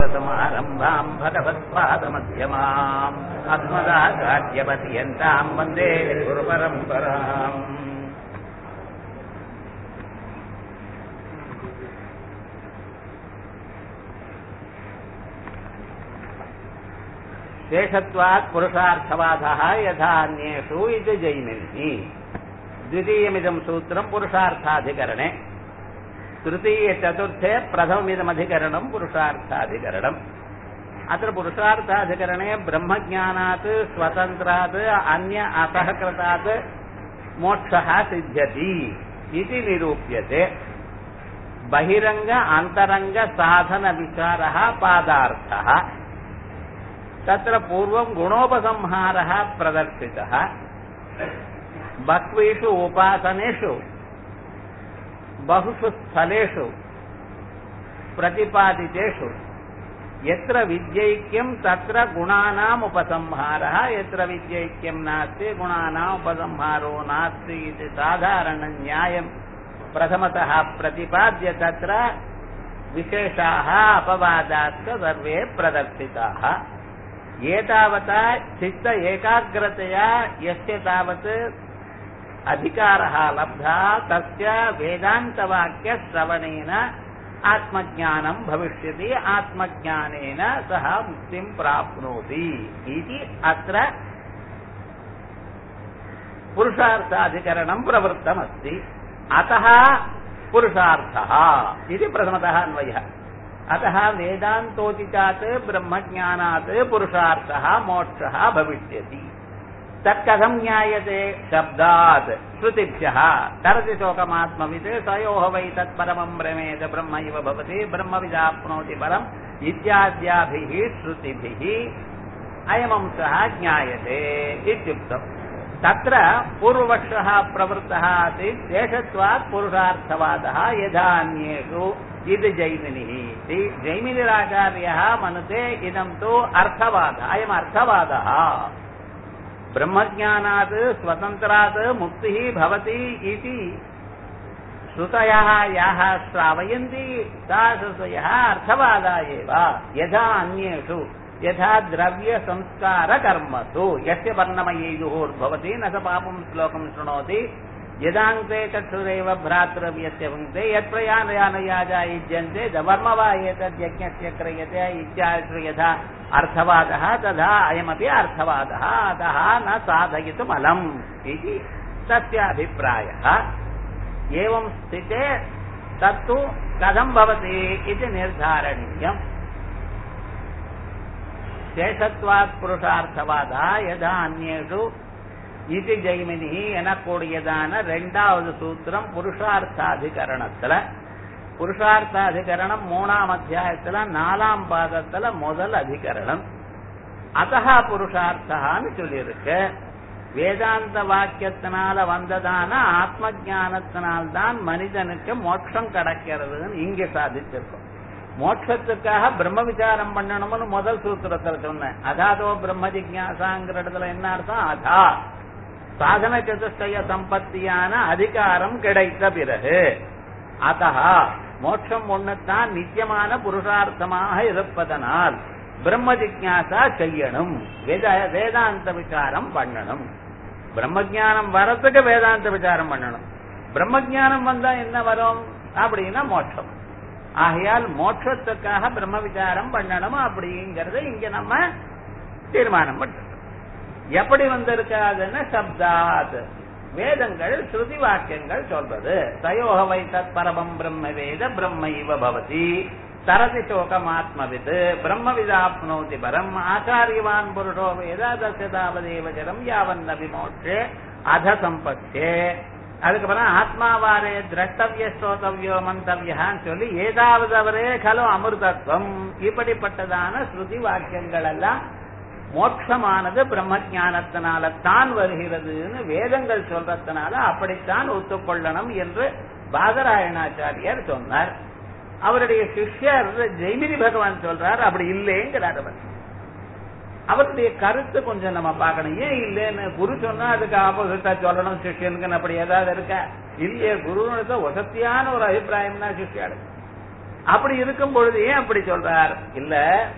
समारम्भाम् भगवत्पादमध्यमाम् अस्मदाचार्यपर्यन्ताम् वन्दे गुरुपरम्पराम् शेषत्वात् पुरुषार्थवादः यथा अन्येषु इति जैमिनिः। द्वितीयमिदं सूत्रं पुरुषार्थाधिकरणे, तृतीय चतुर्थे प्रथममिदमधिकरणं पुरुषार्थाधिकरणम्। अत्र पुरुषार्थाधिकरणे ब्रह्मज्ञानात् स्वतन्त्रात् अन्य असहकृतात् मोक्षः सिद्ध्यति इति निरूप्यते। बहिरंग अंतरंग साधन विचारः पादार्थः। तत्र पूर्वं गुणोपसंहारः प्रदर्शितः। बह्वीषु उपासनेषु बहुषु स्थलेषु प्रतिपादितेषु यत्र विद्यैक्यं तत्र गुणानाम् उपसंहारः, यत्र विद्यैक्यं नास्ति गुणानाम् उपसंहारो नास्ति इति साधारणं न्यायं प्रथमतः प्रतिपाद्य तत्र विशेषाः अपवादाश्च सर्वे प्रदर्शिताः। एतावता चित्त एकाग्रतया यस्य तावत् अधिकारः लब्धः तस्य वेदान्तवाक्यश्रवणेन आत्मज्ञानं भविष्यति, आत्मज्ञानेन सः मुक्तिं प्राप्नोति इति अत्र पुरुषार्थाधिकरणं प्रवृत्तमस्ति। अतः पुरुषार्थः इति प्रथमतः अन्वयः। अतः वेदान्तोचितात् ब्रह्मज्ञानात् पुरुषार्थः मोक्षः भविष्यति। तत्कथं ज्ञायते? शब्दात् श्रुतिभ्यः। तरति शोकमात्मवित् तयोः वै तत्परमं ब्रह्मेद ब्रह्म इव भवति ब्रह्मविदाप्नोति परम् इत्याद्याभिः श्रुतिभिः अयमंसः ज्ञायते इत्युक्तम्। तत्र पूर्वपक्षः प्रवृत्तः आसीत् शेषत्वात् पुरुषार्थवादः यथा अन्येषु इति जैमिनिः इति। जैमिनिराचार्यः मनुते इदं तु अर्थवादः, अयम् अर्थवादः। ब्रह्मज्ञानात् स्वतन्त्रात् मुक्तिः भवति इति श्रुतयः याः श्रावयन्ति सा श्रुतयः अर्थवादा एव। यथा अन्येषु यथा द्रव्यसंस्कारकर्मसु यस्य वर्णमयैजुहोर्भवति न स पापं श्लोकं शृणोति यदान्ते चक्षुरेव भ्रातृव्यस्य भुङ्क्ते यत्प्रयाणयानयाजा युज्यन्ते दवर्म वा एतद्यज्ञस्य क्रियते इत्यादि यथा अर्थवादः तथा अयमपि अर्थवादः। अतः न साधयितुमलम् इति तस्य अभिप्रायः। एवं स्थिते तत्तु कथं भवति इति निर्धारणीयम्। शेषत्वात् पुरुषार्थवादः यथा अन्येषु इति ஜெய்மினிः எனக்கூடியதான இரண்டாவது சூத்திரம் புருஷார்த்தாதிகரணத்துல. புருஷார்த்தாதிகரணம் 3ஆம் அத்தியாயத்துல 4ஆம் பாதத்துல முதல் அதிகரணம். அத்தஹ புருஷார்த்தஹான்னு சொல்லியிருக்கு. வேதாந்த வாக்கியத்தினால வந்ததான ஆத்ம ஞானத்தினால்தான் மனிதனுக்கு மோட்சம் கிடைக்கிறதுன்னு இங்கே சாதிச்சிருக்கோம். மோட்சத்துக்காக பிரம்ம விசாரம் பண்ணணும்னு முதல் சூத்திரத்துல சொன்னேன். அதாதோ பிரம்ம ஜிக்ஞாசாங்கிற இடத்துல என்ன அர்த்தம்? அதா சாதன சதுஷ்டய சம்பத்தியான அதிகாரம் கிடைத்த பிறகு அத்தஹ மோட்சம் ஒண்ணுத்தான் நித்தியமான புருஷார்த்தமாக இருப்பதனால் பிரம்ம ஜிக்ஞாசா செய்யணும், வேதாந்த விசாரம் பண்ணணும். பிரம்ம ஜானம் வரத்துக்கு வேதாந்த விசாரம் பண்ணணும். பிரம்ம ஜானம் வந்தா என்ன வரும் அப்படின்னா மோட்சம். ஆகையால் மோட்சத்துக்காக பிரம்ம விசாரம் பண்ணணும் அப்படிங்கறத இங்க நம்ம தீர்மானம் பண்றோம். எப்படி வந்திருக்காதுன்னா சப்தாத் வேதங்கள் ஸ்ருதி வாக்கியங்கள் சொல்றது. தயோக வை தத் பரமம் பிரம்ம வேத பிரம்ம இவ பவதி தரதி சோகமாத்மவித் பிரம்மவிதாப்னோதி பரம் ஆச்சாரியவான் புருஷோ வேத தஸ்யதாவதேவஜரம் யாவன்ன விமோட்சே அத சம்பத்தே. அதுக்கப்புறம் ஆத்மாவாரே திரஷ்டவிய ஸ்ரோதவியோ மந்தவியான்னு சொல்லி ஏதாவது அவரே கலோ அமிர்தத்வம் இப்படிப்பட்டதான ஸ்ருதி வாக்கியங்கள் எல்லாம் மோட்சமானது பிரம்ம ஞானத்தினால தான் வருகிறதுன்னு வேதங்கள் சொல்றதுனால அப்படித்தான் ஒத்துக்கொள்ளணும் என்று பாதராயணாச்சாரியார் சொன்னார். அவருடைய சிஷ்யர் ஜெய்மினி பகவான் சொல்றார் அப்படி இல்லைங்கிறார். அவருடைய கருத்து கொஞ்சம் நம்ம பார்க்கணும். ஏன் இல்லைன்னு குரு சொன்னா அதுக்கு ஆப்போசிட்டா சொல்லணும் சிஷ்யனுக்கு அப்படி ஏதாவது இருக்க இல்லையே. குருனுக்கு வசதியான ஒரு அபிப்பிராயம் தான் சிஷ்யாடு. அப்படி இருக்கும் பொழுது ஏன் அப்படி சொல்றார்? இல்ல,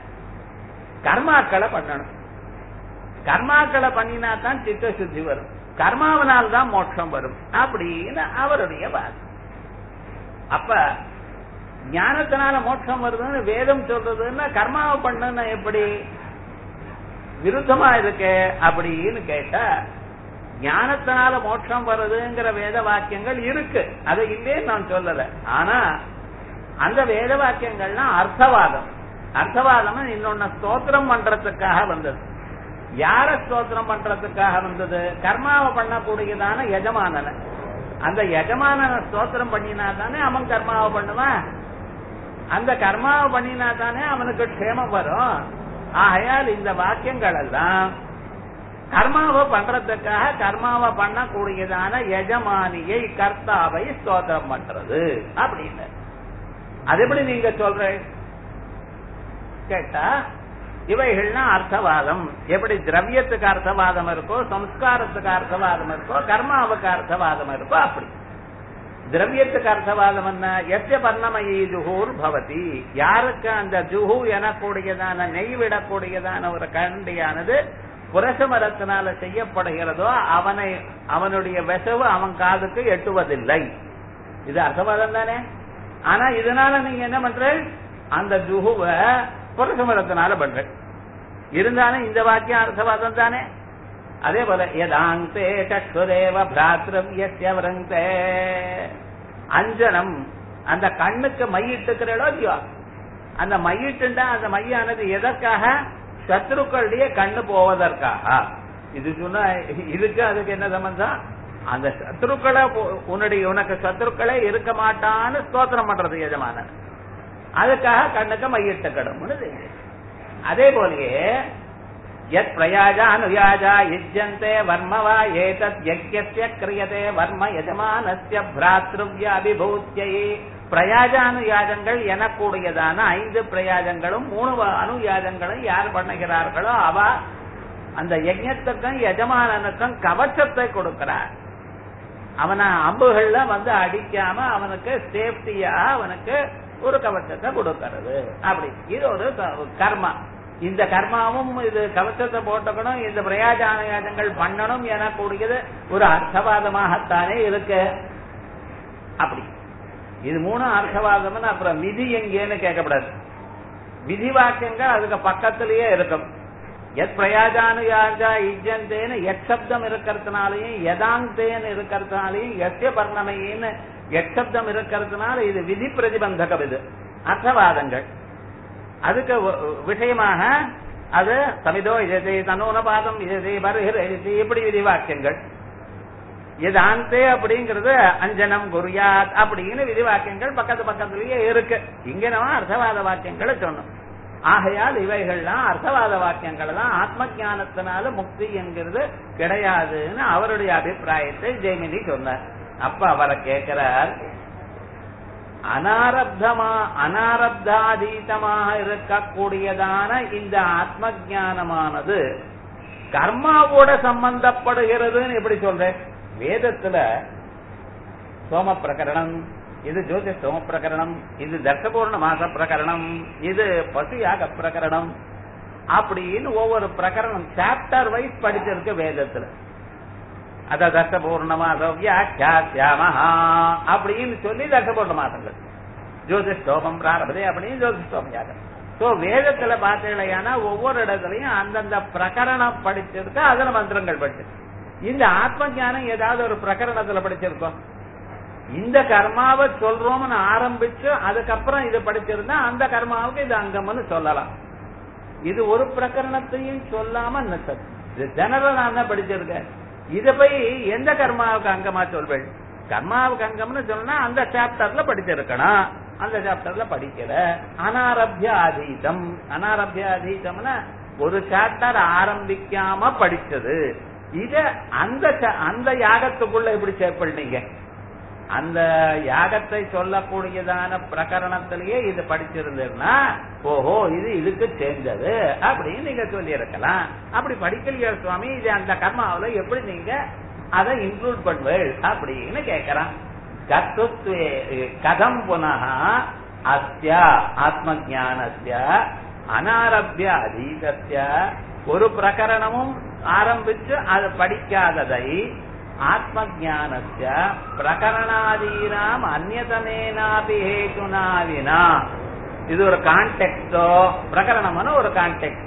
கர்மாக்களை பண்ணணும். கர்மாக்களை பண்ணினா தான் சித்த சுத்தி வரும், கர்மாவனால் தான் மோட்சம் வரும் அப்படின்னு அவருடைய வாதம். அப்ப ஞானத்தினால மோட்சம் வருதுன்னு வேதம் சொல்றதுன்னா கர்மாவை பண்ணுன்னா எப்படி விருத்தமா இருக்கு அப்படின்னு கேட்டா, ஞானத்தினால மோட்சம் வருதுங்கிற வேத வாக்கியங்கள் இருக்கு, அது இல்லேன்னு நான் சொல்லல. ஆனா அந்த வேத வாக்கியங்கள்லாம் அர்த்தவாதம். அர்த்தவாதம் இன்னொன்னு ஸ்தோத்திரம் பண்றதுக்காக வந்தது. யார ஸ்தோத்திரம் பண்றதுக்காக வந்தது? கர்மாவை பண்ணக்கூடியதான எஜமானன. அந்த எஜமானன ஸ்தோத்திரம் பண்ணினா தானே அவன் கர்மாவை பண்ணுவான். அந்த கர்மாவை பண்ணினா தானே அவனுக்கு க்ஷேமம் வரும். ஆகையால் இந்த வாக்கியங்கள் எல்லாம் கர்மாவை பண்றதுக்காக கர்மாவை பண்ணக்கூடியதான எஜமானியை, கர்த்தாவை ஸ்தோத்திரம் பண்றது அப்படின்னு. அது எப்படி நீங்க சொல்ற கேட்டா, இவைகள்லாம் அர்த்தவாதம். எப்படி திரவியத்துக்கு அர்த்தவாதம் இருக்கோ, சம்ஸ்காரத்துக்கு அர்த்தவாதம் இருக்கோ, கர்மாவுக்கு அர்த்தவாதம் இருக்கோ அப்படி. திரவியத்துக்கு அர்த்தவாதம் என்ன? எஸ்ய பர்ணமயி ஜுஹூர் பவதி, யாருக்கு அந்த ஜுஹு எனக்கூடியதான நெய் விடக்கூடியதான ஒரு கண்டியானது புரசமரத்தினால செய்யப்படுகிறதோ அவனுடைய வெசவு அவன் காதுக்கு எட்டுவதில்லை. இது அர்த்தவாதம் தானே. ஆனா இதனால நீங்க என்ன பண்ற? அந்த ஜுஹுவ புரசமரத்தினால பண்ற. இருந்தாலும் இந்த வாக்கியம் அர்த்தவாதம் தானே. அதே போல யதாந்தே சக்ஷுரேவ பிராத்ரவ்யஸ்யவரந்தே, அஞ்சனம், அந்த கண்ணுக்கு மையிட்டுக்கிறோ இல்லையோ, அந்த மையிட்டுண்டா அந்த மையானது எதற்காக? சத்ருக்களுடைய கண்ணு போவதற்காக. இது சொன்னா இதுக்கு அதுக்கு என்ன சம்பந்தம்? அந்த சத்ருக்களை உனக்கு சத்ருக்களே இருக்க மாட்டான்னு ஸ்தோத்திரம் பண்றது எஜமான, அதுக்காக கண்ணுக்கு மையிட்டுக்கணும். அதே போலயே யத் பிரயாஜா அனுயாஜா யுஜ்யந்தே வர்மவா ஏதத் யஜ்யஸ்ய கிரியதே வர்ம யஜமானஸ்ய பிராத்ருவ்ய அபிபூத்யை. பிரயாஜானுயாஜங்கள் எனக்கூடியதான 5 பிரயாஜங்களும் 3 அனுயாஜங்களும் யார் பண்ணுகிறார்களோ அவ அந்த யஜ்ஞத்துக்கும் எஜமானனுக்கும் கவச்சத்தை கொடுக்கிறார். அவனை அம்புகள்ல அடிக்காம அவனுக்கு சேஃப்டியா அவனுக்கு ஒரு கவச்சத்தை கொடுக்கிறது. அப்படி இது ஒரு கர்மா. இந்த கர்மாவும் இது கவச்சத்தை போட்டுக்கணும், இந்த பிரயாஜானுயாஜங்கள் பண்ணணும் எனக்கூடியது ஒரு அர்த்தவாதமாகத்தானே இருக்கு. அப்படி இது 3 அர்த்தவாதம். அப்புறம் விதி எங்கேன்னு கேட்கப்படாது. விதி வாக்கியங்கள் அதுக்கு பக்கத்திலேயே இருக்கும். எத் பிரயாஜானுயாஜா இஜ்ஜந்தேன்னு எட் சப்தம் இருக்கிறதுனாலையும் யதாந்தேன்னு இருக்கிறதுனாலையும் எஸ்ய பர்ணமையின்னு எட் சப்தம் இருக்கிறதுனால இது விதி பிரதிபந்தகம். இது அர்த்தவாதங்கள். அதுக்கு விஷயமாக அது சமிதோ இதே தனோனபாதம் இதே இப்படி விதி வாக்கியங்கள். எதாந்தே அப்படிங்கிறது அஞ்சனம் குரியாத் அப்படின்னு விதி வாக்கியங்கள் பக்கத்திலேயே இருக்கு. இங்க நம்ம அர்த்தவாத வாக்கியங்களை சொன்னோம். ஆகையால் இவைகள்லாம் அர்த்தவாத வாக்கியங்கள் தான். ஆத்ம ஞானத்தினால முக்தி என்கிறது கிடையாதுன்னு அவருடைய அபிப்பிராயத்தை ஜெய்மினி சொன்னார். அப்ப அவரை கேட்கிறார், அனாரப்தாதீதமாக இருக்கக்கூடியதான இந்த ஆத்ம ஞானமானது கர்மாவோட சம்பந்தப்படுகிறதுன்னு எப்படி சொல்றேன்? வேதத்துல சோம பிரகரணம், இது ஜோதிஷ் சோம பிரகரணம், இது தர்சபூர்ண மாச பிரகரணம், இது பசுயாக பிரகரணம் அப்படின்னு ஒவ்வொரு பிரகரணம் சாப்டர் வைஸ் படிச்சிருக்கு வேதத்துல. அத தர்சபூர்ண மாசம் வியாக்கியாமஹா அப்படின்னு சொல்லி தர்சபூர்ண மாசங்கள் ஜோதிஷ் சோமம் பிராரபதே அப்படின்னு ஜோதிஷ் சோமம். சோ வேதத்துல பார்த்தீங்கன்னா ஒவ்வொரு இடத்துலயும் அந்தந்த பிரகரணம் படிச்சிருக்கு, அதுல மந்திரங்கள் படிச்சிருக்கு. இந்த ஆத்ம ஞானம் ஏதாவது ஒரு பிரகரணத்துல படிச்சிருக்கோம். இந்த கர்மாவை சொல்றோம்னு ஆரம்பிச்சு அதுக்கப்புறம் இது படிச்சிருந்தா அந்த கர்மாவுக்கு இது அங்கம்னு சொல்லலாம். இது ஒரு பிரகரணத்தையும் சொல்லாம ஜெனரல் நான் படிச்சிருக்கேன். இத போய் எந்த கர்மாவுக்கு அங்கமா சொல்வேன்? கர்மாவுக்கு அங்கம்னு சொன்னா அந்த சாப்டர்ல படிச்சிருக்கணும், அந்த சாப்டர்ல படிக்கல. அனாரபிய அதீதம், அனாரபிய அதீதம்னா ஒரு சாப்டர் ஆரம்பிக்காம படிச்சது. இத அந்த யாகத்துக்குள்ள எப்படி சேர்ப்பீங்க? அந்த யாகத்தை சொல்லக்கூடியதான பிரகரணத்திலேயே இது படிச்சிருந்ததுன்னா ஓஹோ இது இதுக்கு சேர்ந்தது அப்படின்னு நீங்க சொல்லி இருக்கலாம். அப்படி படிக்கலையா சுவாமி? இது அந்த கர்மாவில எப்படி நீங்க அதை இன்க்ளூட் பண்ணுவீள் அப்படின்னு கேட்கறான். கர்த்துத்வே கதம் புனः அஸ்ய ஆத்ம ஞானஸ்ய அனாரப்ய அதீதஸ்ய ஒரு பிரகரணமும் ஆரம்பிச்சு அது படிக்காததை ஆத்ம ஞானஸ்ய பிரகரணாதீனாம் அந்நியதமேனாபி ஹேதுனா வினா. இது ஒரு கான்டெக்ஸ்டோ, பிரகரணம்னு ஒரு கான்டெக்ஸ்ட்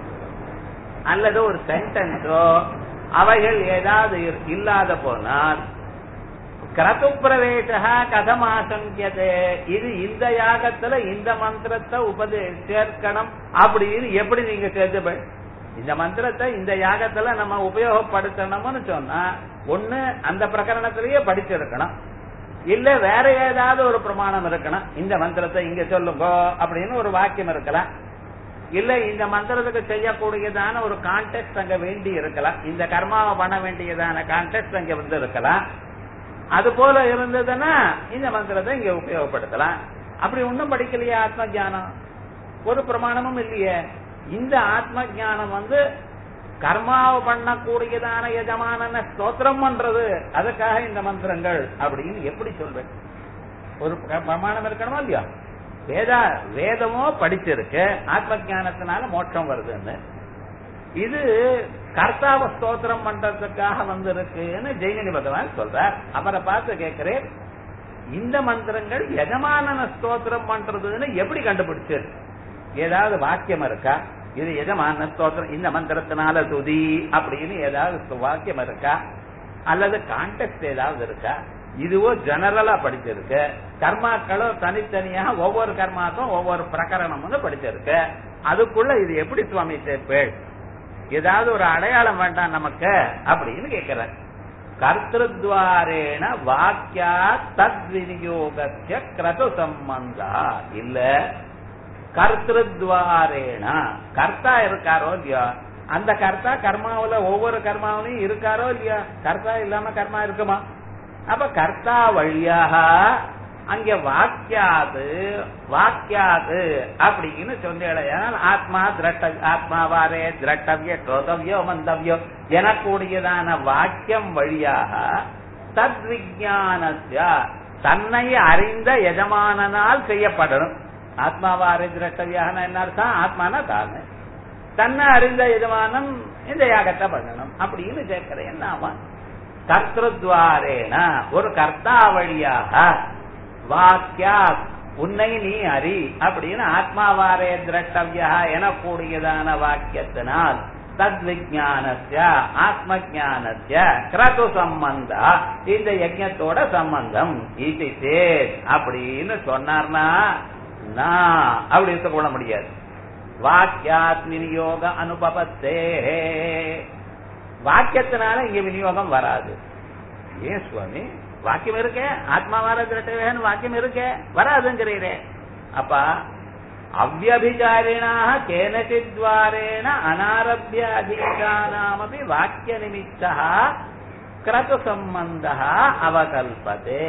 அல்லது ஒரு சென்டென்ஸோ அவைகள் ஏதாவது இல்லாத போனால் கிரது பிரவேச கதம் ஆசங்கியதே, இது இந்த யாகத்துல இந்த மந்திரத்தை சேர்க்கணும் அப்படின்னு எப்படி நீங்க சேர்த்து இந்த மந்திரத்தை இந்த யாகத்துல நம்ம உபயோகப்படுத்தணும்னு சொன்னா ஒண்ணு அந்த பிரகரணத்திலேயே படிச்சிருக்கணும், இல்ல வேற ஏதாவது ஒரு பிரமாணம் இருக்கணும். இந்த மந்திரத்தை இங்க சொல்லுங்க அப்படின்னு ஒரு வாக்கியம் இருக்கலாம், இல்ல இந்த மந்திரத்துக்கு செய்யக்கூடியதான ஒரு கான்டெக்ட் அங்க வேண்டி இருக்கலாம், இந்த கர்மாவை பண்ண வேண்டியதான கான்டெக்ட் அங்க வந்து இருக்கலாம். அது போல இருந்ததுன்னா இந்த மந்திரத்தை இங்க உபயோகப்படுத்தலாம். அப்படி ஒன்னும் படிக்கலையா ஆத்ம ஜானம், ஒரு பிரமாணமும் இல்லையே. இந்த ஆத்ம ஜானம் வந்து கர்மாவை பண்ணக்கூடியதான எஜமான ஸ்தோத்திரம் பண்றது, அதுக்காக இந்த மந்திரங்கள் அப்படின்னு எப்படி சொல்வேன்? ஒரு பிரமாணம் இருக்கணுமா இல்லையா? வேதமோ படிச்சிருக்கு ஆத்ம ஜானத்தினால மோட்சம் வருதுன்னு, இது கர்த்தாவ ஸ்தோத்திரம் பண்றதுக்காக வந்திருக்குன்னு ஜெய்மினி பகவான் சொல்றார். அவரை பார்த்து கேட்கிறேன், இந்த மந்திரங்கள் எஜமான ஸ்தோத்திரம் பண்றதுன்னு எப்படி கண்டுபிடிச்சு? ஏதாவது வாக்கியம் இருக்கா? இது எஜமான ஸ்தோத்திரம் இந்த மந்திரத்தினால துதி அப்படின்னு ஏதாவது வாக்கியம் இருக்கா? அல்லது கான்டெக்ட் ஏதாவது இருக்கா? இதுவோ ஜெனரலா படிச்சிருக்கு. கர்மாக்களோ தனித்தனியா ஒவ்வொரு கர்மாக்கும் ஒவ்வொரு பிரகரணம்னு படிச்சிருக்கு. அதுக்குள்ள இது எப்படி சுவாமி சேர்ப்பேள்? ஏதாவது ஒரு அடையாளம் வேண்டாம் நமக்கு அப்படின்னு கேட்கிற. கர்த்திருத்வாரேன வாக்கியா தத் விநியோகஸ்ய கிரது சம்பந்தா இல்ல, கர்த்திருத்வாரேன கர்த்தா இருக்காரோ இல்லையா, அந்த கர்த்தா கர்மாவில ஒவ்வொரு கர்மாவிலையும் இருக்காரோ இல்லையா? கர்த்தா இல்லாம கர்மா இருக்குமா? அப்ப கர்த்தா வழியாக அங்க வாக்கியாது அப்படின்னு சொன்னால் ஆத்மா ஆத்மாவாரே திரட்டவிய ஸ்ரோதவியோ மந்தவியோ எனக்கூடியதான வாக்கியம் வழியாக தத் விஜானஸ்ய தன்னை அறிந்த எஜமானனால் செய்யப்படணும். ஆத்மாவாரே திரட்டவியாக என்ன அர்த்தம்? ஆத்மானா தானே தன்னை அறிந்த எஜமானம் இந்த யாகத்தை பண்ணணும் அப்படின்னு கேட்கிறேன். என்ன கர்த்திருத்வாரேன ஒரு கர்த்தா வழியாக வாக்கியா உன்னை நீ அறி அப்படின்னு ஆத்மாவாரே திரட்டவியா எனக்கூடியதான வாக்கியத்தினால் தத் விஜானஸ்ய ஆத்ம ஜானஸ்ய கிரது சம்பந்த இந்த யஜ்ஞத்தோட சம்பந்தம் இது சேத் அப்படின்னு சொன்னார்னா அப்படி சொல்ல முடியாது. வாக்கியாத் விநியோக அனுபவத்தே, வாக்கியத்தினால இங்க விநியோகம் வராது. ஏன் சுவாமி? வாக்கியம் இருக்கே, ஆத்மாவார திரட்டவேன்னு வாக்கியம் இருக்கே, வராதுங்கிறீரே. அப்ப அவ்யபிச்சாரிணாக கேனச்சித்வாரேன அனாரப்ய அதீதானாமபி வாக்கிய நிமித்தா கிரது சம்பந்தா அவகல்பதே.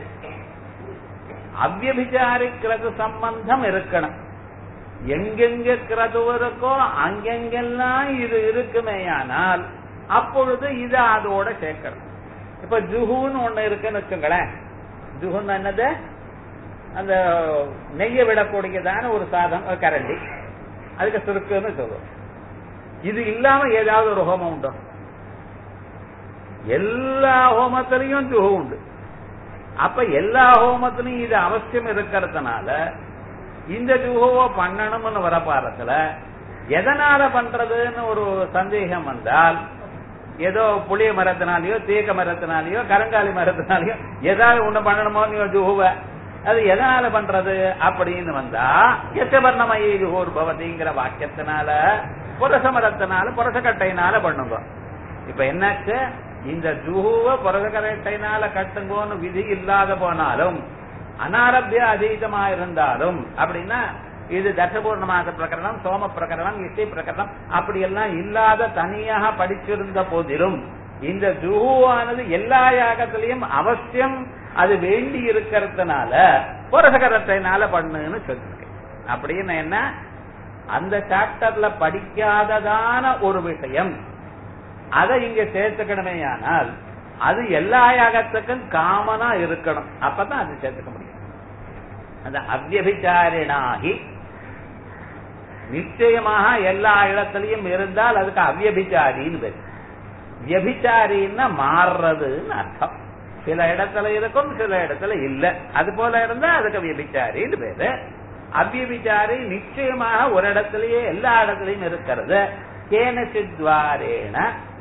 அவ்யபிச்சாரி கிரது சம்பந்தம் இருக்கணும். எங்கெங்க கிரது இருக்கோ அங்கெங்கெல்லாம் இது இருக்குமேயானால் அப்பொழுது இது அதோட சேர்க்கணும். இப்ப ஜுஹுன்னு ஒண்ணு இருக்குன்னு வச்சுங்களேன். ஜுஹுன்னு என்னது? அந்த நெய்ய விடக்கூடியதான ஒரு சாதம், கரண்டி, அதுக்கு சுருக்குன்னு சொல்லுவோம். இது இல்லாம ஏதாவது ஒரு ஹோமம் உண்டோ? எல்லா ஹோமத்திலையும் ஜுஹு உண்டு. அப்ப எல்லா ஹோமத்திலையும் இது அவசியம் இருக்கிறதுனால இந்த ஜுஹுவை பண்ணணும்னு வர பாரத்துல எதனால பண்றதுன்னு ஒரு சந்தேகம் வந்தால், ஏதோ புளிய மரத்தினாலேயோ தேக்க மரத்தினாலேயோ கரங்காலி மரத்தினாலேயோ ஏதாவது ஒண்ணு பண்ணணுமோ ஜுஹுவ, அது எதனால பண்றது அப்படின்னு வந்தா எச்சவர்ணமய ஜுஹூர் பவதிங்கிற வாக்கியத்தினால புரச மரத்தினால புரசக்கட்டையினால பண்ணுங்க. இப்ப என்னாச்சு? இந்த ஜுஹுவ புரசக்கட்டையினால கட்டுங்கோன்னு விதி இல்லாத போனாலும் அனாரபிய அதீதமா இருந்தாலும் அப்படின்னா இது தசபூர்ணமாக பிரகரணம், சோம பிரகரணம், இசை பிரகரணம் அப்படி எல்லாம் இல்லாத தனியாக படிச்சிருந்த போதிலும் இந்த ஜுஹுவானது எல்லா யாகத்திலையும் அவசியம் அது வேண்டி இருக்கிறதுனால புரசகரத்தினால பண்ணுன்னு சொல்லிருக்கேன். அப்படின்னு என்ன? அந்த சாப்டர்ல படிக்காததான ஒரு விஷயம் அதை இங்க சேர்த்துக்கணுமே, ஆனால் அது எல்லா யாகத்துக்கும் காமனா இருக்கணும். அப்பதான் அது சேர்த்துக்க முடியும். அந்த அவ்யபிச்சாரிணாகி நிச்சயமாக எல்லா இடத்திலையும் இருந்தால் அதுக்கு அவ்யபிச்சாரின்னு பேரு. வியபிச்சாரின்னா மாறுறதுன்னு அர்த்தம். சில இடத்துல இருக்கும், சில இடத்துல இல்ல. அது போல இருந்தா அதுக்கு வியபிச்சாரின்னு பேரு. அவ்யபிச்சாரி நிச்சயமாக ஒரு இடத்திலேயே எல்லா இடத்திலையும் இருக்கிறது. கேனசித்வாரேன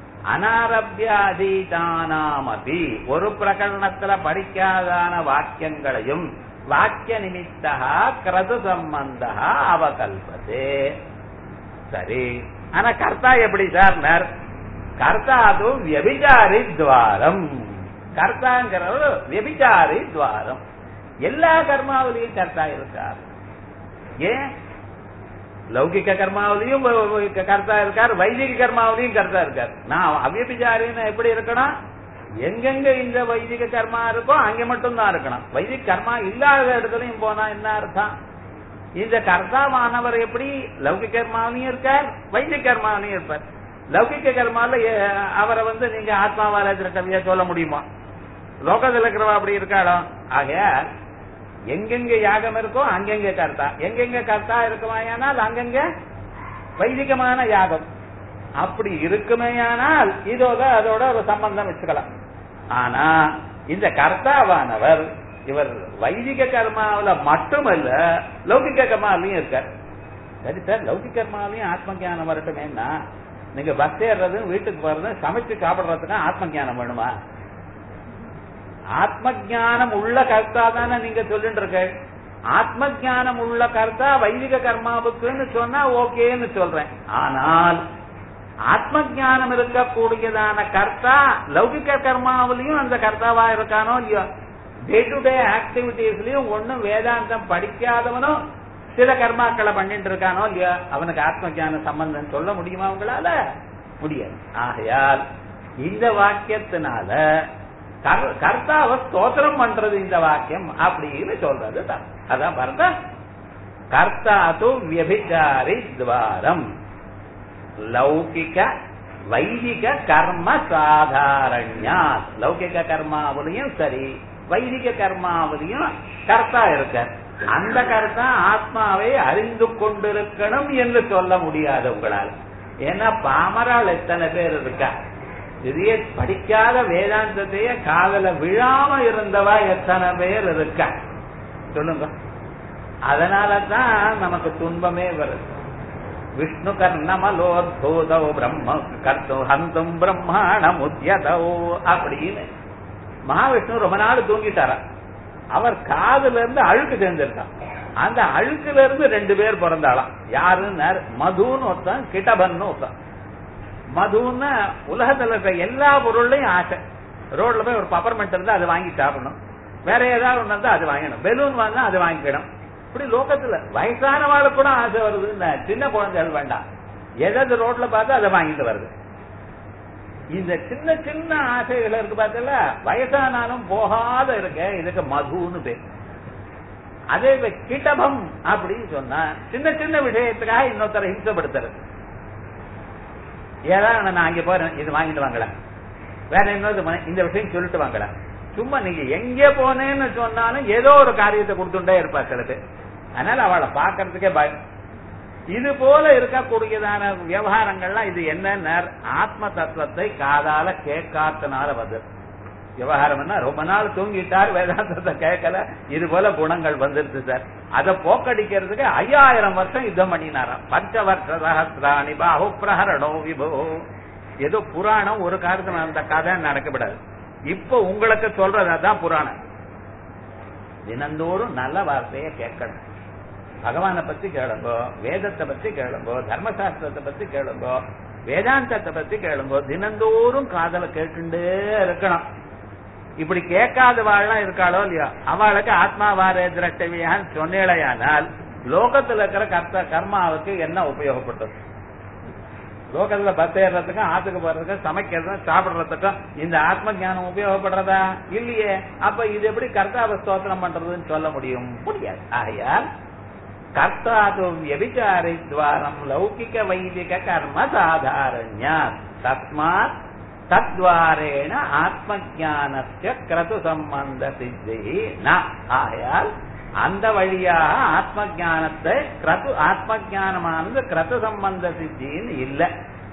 அனாரபியாதீதானாமபி ஒரு பிரகரணத்துல படிக்காதான வாக்கியங்களையும் வாக்கிய நிமித்தா கிரது சம்பந்த அவகல்பதே. சரி, ஆனா கர்த்தா எப்படி சார்? கர்த்தா அது வியபிச்சாரி துவாரம். கர்த்தாங்கிறவர் வியபிச்சாரி துவாரம். எல்லா கர்மாவிலையும் கர்த்தா இருக்கார். ஏன்? லௌகிக கர்மாவிலையும் கர்த்தா இருக்கார், வைதிக கர்மாவிலையும் கர்த்தா இருக்கார். நான் அவ்யபிச்சாரின்னு எப்படி இருக்கணும்? எங்கெங்க இந்த வைதிக கர்மா இருக்கோ அங்க மட்டும் தான் இருக்கணும். வைதிக கர்மா இல்லாத இடத்துலயும் போனா என்ன அர்த்தம்? இந்த கர்த்தாவானவர் எப்படி லௌகிக கர்மாவிலையும் இருக்கார், வைதிக கர்மாவிலையும் இருப்பார். லௌகிக கர்மால அவரை நீங்க ஆத்மாவால திரட்டவியா சொல்ல முடியுமா? லோகத்தில் இருக்கிறவா அப்படி இருக்காளோ? ஆக எங்கெங்க யாகம் இருக்கோ அங்கெங்க கர்த்தா, எங்கெங்க கர்த்தா இருக்குமாயானால் அங்கெங்க வைதிகமான யாகம். அப்படி இருக்குமேயானால் அதோட ஒரு சம்பந்தம் வச்சுக்கலாம். ஆனா இந்த கர்த்தாவானவர் இவர் வைதிக கர்மாவில மட்டுமல்ல லௌகிக கர்மாவிலையும் இருக்கார். சரி சார், லௌகிக கர்மாவிலையும் ஆத்ம ஞானம் வரட்டுமேன்னா நீங்க பஸ் ஏறது, வீட்டுக்கு போறது, சமைச்சு சாப்பிடுறதுக்கு ஆத்ம ஞானம் வேணுமா? ஆத்ம ஞானம் உள்ள கர்த்தா தானே நீங்க சொல்லிட்டு இருக்க. ஆத்ம ஞானம் உள்ள கர்த்தா வைதிக கர்மாவுக்குன்னு சொன்னா ஓகேன்னு சொல்றேன். ஆனால் ஆத்ம ஞானம் இருக்கக்கூடியதான கர்த்தா லௌகிக கர்மாவிலையும் அந்த கர்த்தாவா இருக்கானோ இல்லையோ? டே டு டே ஆக்டிவிட்டிஸ்லயும் ஒன்னும் வேதாந்தம் படிக்காதவனும் சில கர்மாக்களை பண்ணிட்டு இருக்கானோ இல்லையா? அவனுக்கு ஆத்ம ஞான சம்பந்தம் சொல்ல முடியுமா? அவங்களால முடியாது. ஆகையால் இந்த வாக்கியத்தினால கர்த்தாவை ஸ்தோத்திரம் பண்றது இந்த வாக்கியம் அப்படின்னு சொல்றது தான். அதான் பாருங்க, கர்த்தா து வியபிச்சாரி துவாரம் லௌகிக வைதிக கர்ம சாதாரண்யா. லௌகிக கர்மாவிலையும் சரி வைதிக கர்மாவிலையும் கர்த்தா இருக்க. அந்த கர்த்தா ஆத்மாவை அறிந்து கொண்டிருக்கணும் என்று சொல்ல முடியாது உங்களால். ஏன்னா பாமரால் எத்தனை பேர் இருக்கா? இதையே படிக்காத வேதாந்தத்தையே காதல விழாம இருந்தவா எத்தனை பேர் இருக்கா சொல்லுங்க. அதனாலதான் நமக்கு துன்பமே வருது. விஷ்ணு கர்ணமலோத்பூதோ பிரம்ம கர்த்து ஹந்தும் பிரம்மாணம் உத்யதோ அப்படின்னு மகாவிஷ்ணு ரொம்ப நாள் தூங்கிட்டாரா. அவர் காதுல இருந்து அழுக்கு சேர்ந்திருக்கான். அந்த அழுக்குல இருந்து 2 பேர் பிறந்தாளாம். யாருன்னு? மதுன்னு ஒருத்தன், கிட்டபன்னு ஒருத்தன். மதுன்னு உலகத்துல இருக்க எல்லா பொருள்லையும் ஆசை. ரோட்ல போய் ஒரு பப்பர்மெண்ட் இருந்தா அது வாங்கி சாப்பிடணும், வேற ஏதாவது ஒண்ணு இருந்தா அது வாங்கணும், பெலூன் வாங்கினா அது வாங்கிக்கணும். இப்படி லோகத்துல வயசானவாளுக்கு கூட ஆசை வருது. சின்ன குழந்தைகள் வேண்டாம், எதாவது ரோட்ல பார்த்தா அதை வாங்கிட்டு வருது. இந்த சின்ன சின்ன ஆசைகள் இருக்கு பார்த்தல, வயசானாலும் போகாத இருக்க, இதுக்கு மதுன்னு பேர். அதே கிட்டபம் அப்படின்னு சொன்னா சின்ன சின்ன விஷயத்துக்காக இன்னொருத்தரை ஹிம்சப்படுத்துறது. ஏதாவது நான் அங்க போறேன், இது வாங்கிட்டு வாங்கல, வேற இன்னொரு இந்த விஷயம் சொல்லிட்டு வாங்கல. சும்மா நீங்க எங்க போனேன்னு சொன்னாலும் ஏதோ ஒரு காரியத்தை கொடுத்துட்டே இருப்பா சில பேர். அதனால அவளை பாக்கிறதுக்கே பயம். இது போல இருக்கக்கூடியதான விவகாரங்கள்லாம் இது என்ன? ஆத்ம தத்துவத்தை காதால கேட்காதனால வந்து விவகாரம். என்ன ரொம்ப நாள் தூங்கிட்டார், வேதாந்தத்தை கேட்கல, இது போல குணங்கள் வந்துருது சார். அதை போக்கடிக்கிறதுக்கு 5000 வருஷம் யுத்தம் பண்ணினாராம். 5 வருஷ சஹஸ்ராணி பாஹு பிரஹரணோ விபோ. ஏதோ புராணம் ஒரு காலத்துல அந்த கதை நடக்கப்படாது. இப்ப உங்களுக்கு சொல்றதான் புராணம். தினந்தோறும் நல்ல வார்த்தையை கேட்கணும். பகவானை பத்தி கேளுங்கோ, வேதத்தை பத்தி கேளுங்கோ, தர்மசாஸ்திரத்தை பத்தி கேளுங்கோ, வேதாந்தத்தை பத்தி கேளுங்கோ. தினந்தோறும் காதல கேட்டுட்டே இருக்கணும். இப்படி கேட்காத வாழலாம் இருக்காளோ இல்லையோ, அவளுக்கு ஆத்மாவாரே திரட்டவியான்னு சொன்னேலையானால் லோகத்துல இருக்கிற கர்மாவுக்கு என்ன உபயோகப்பட்டது? லோகத்துல பஸ் ஏறதுக்கும் ஆத்துக்கு போறதுக்கும் சமைக்கிறதுக்கும் சாப்பிடுறதுக்கும் இந்த ஆத்ம ஞானம் உபயோகப்படுறதா? இல்லையே. அப்ப இது எப்படி கர்த்தாவை ஸ்தோத்திரம் பண்றதுன்னு சொல்ல முடியும்? முடியாது. ஆகையால் கர்த்தாது வியபிச்சாரி துவாரம் லௌகிக வைதிக கர்ம சாதாரண்யா தஸ்மாத் தத்வாரேன ஆத்ம ஞானஸ்ய கிரது சம்பந்த சித்தி. ஆகையால் அந்த வழியாக ஆத்ம ஞானத்தை ஆத்ம ஞானமானது கிரது சம்பந்த சித்தின்னு இல்லை.